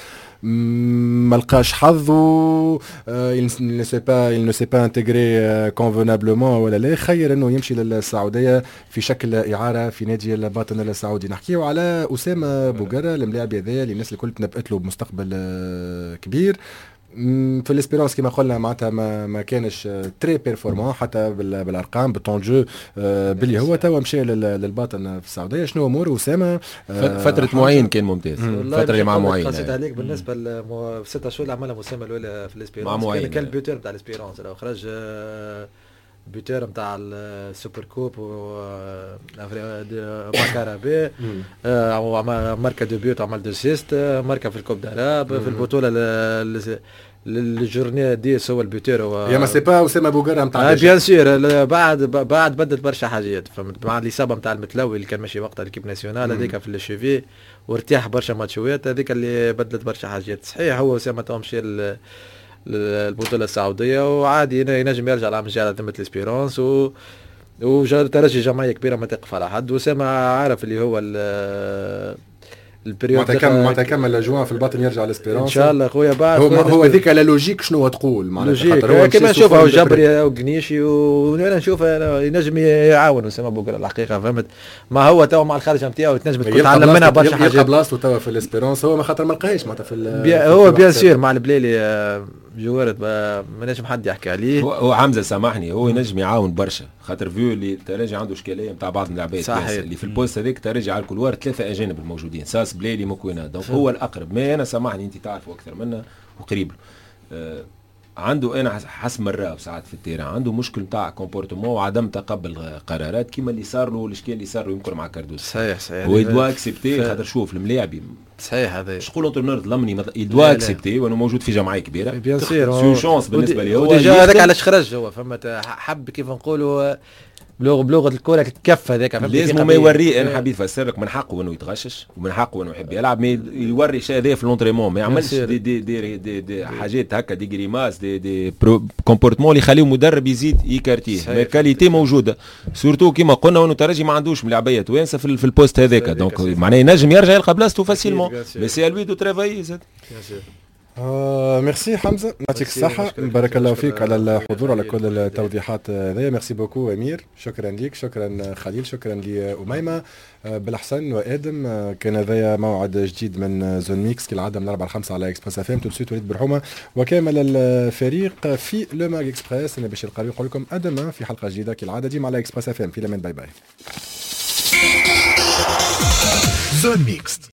Speaker 1: ما لقاش حظه il ne s'est pas il ne s'est pas intégré convenablement ولا لا خير انه يمشي للسعوديه في شكل اعاره في نادي الباطن السعودي. نحكيو على اسامه بوغرة الملاعب هذايا اللي الناس الكل تنبأت له بمستقبل كبير في الاسبيرونس كما قلنا معناتها ما, ما كانش تري بيرفورمون حتى بالارقام بالطون جو باللي هو توا مشى للباطن في السعوديه. شنو امور اسامه؟
Speaker 3: فتره معين كان ممتاز، فتره اللي مع معين
Speaker 4: خاصه عليك بالنسبه للست شهور اللي عملها مسامه الاولى في الاسبيرونس كان كان البيوتر نتاع الاسبيرونس لو خرج بيوتر نتاع السوبر كوب و ماكارابي ماركا دو بيوت عمل دو سيست ماركا في الكوب داراب في البطوله الجورنيه ديس هو البيوتر هو
Speaker 1: يا ما سي با اسامه بوغرا نتاع
Speaker 4: آه بيان سور بعد بعد بدت برشا حاجات فهمت بعد الاصابه نتاع المتلوي اللي كان ماشي وقتها الكيب ناسيونال هذيك في الشيفي وارتاح برشا ماتشوات هذيك اللي بدلت برشا حاجات. صحيح هو اسامه تو مشى البطوله السعوديه وعادي ينجم يرجع العام الجاي على ذمه الاسبيرونس و وترجي جمعيه كبيره ما تقف على حد. وسامة عارف اللي هو البريود
Speaker 1: معناتها كم معناتها كمل جوان في الباطن يرجع للاسبيرونس
Speaker 4: ان شاء الله خويا بعد
Speaker 1: هو هو هذيك لا لوجيك شنو تقول
Speaker 4: معناتها كما نشوفها جبري وقنيشي وانا نشوف ينجم يعاون اسامه بوكر الحقيقه فهمت ما هو تو مع الخارج نتاعو تنجم تعلم منها برشا حاجات
Speaker 1: يلقى بلاصتو تو في الاسبيرونس هو ما خاطر ما لقاهاش معناتها في
Speaker 4: هو بيان سير مع البليلي جوارد ما نجم حد يحكي عليه.
Speaker 3: هو حمزه سامحني هو ينجم يعاون برشا خاطر فيو اللي تراجع عنده اشكاليه نتاع بعض اللاعبين اللي في البوست هذيك تراجع على الكولوار ثلاثه اجانب الموجودين ساس بليلي مكوينات دونك هو الاقرب. ما انا سامحني انت تعرفه اكثر منا وقريب له آه عنده انا حسب مرة ساعات في التيران عنده مشكل نتاع كومبورتمون وعدم تقبل قرارات كيما اللي صار له الاشكال اللي صار له يمكن مع كاردوس.
Speaker 4: صحيح صحيح
Speaker 3: هو يدوا اكسبتي خاطر شوف الملاعبي
Speaker 4: صحيح هذا
Speaker 3: مش نقولوا انترنور ظلمني يدوا اكسبتي وانا موجود في جمعيه كبيره
Speaker 4: بيان سير
Speaker 3: سو شانس بالنسبه لي هو
Speaker 4: هذاك علاش خرج هو فهمت حب كيف نقولوا بلغه بلغه الكره الكف هذاك
Speaker 3: لازم ما يوري. انا حبيت افسرك من حقه انه يتغشش ومن حقه انه يحب يلعب ما يوري شيء هذا في لونتريمون ما يعملش دي دي دي, دي, دي حاجات هكا دي جريماس دي دي كومبورتمون اللي يخليه مدرب يزيد يكارتيه ما كاليتي موجوده سورتو كيما قلنا انه ترجي ما عندوش ملاعبيه توانسه في, في البوست هذاك دونك معناه ينجم يرجع يلقى بلاصته فاسيلمون بس سي لوي دو ترافاي زاد.
Speaker 1: آه ميرسي حمزة يعطيك الصحة بارك الله فيك على الحضور على كل التوضيحات هذه. ميرسي بوكو أمير شكرا ليك شكرا خليل شكرا لأميمة آه بالحسن وآدم آه كان هذا موعد جديد من زون ميكس كالعادة من أربعة لخمسة على إكسبريس اف ام تونسيت وليد برحومة وكامل الفريق في لو ماج إكسبريس. أنا بشير القريب يقول لكم أدما في حلقة جديدة كالعادة ديما على إكسبريس اف ام في الأمان باي باي. زون ميكس.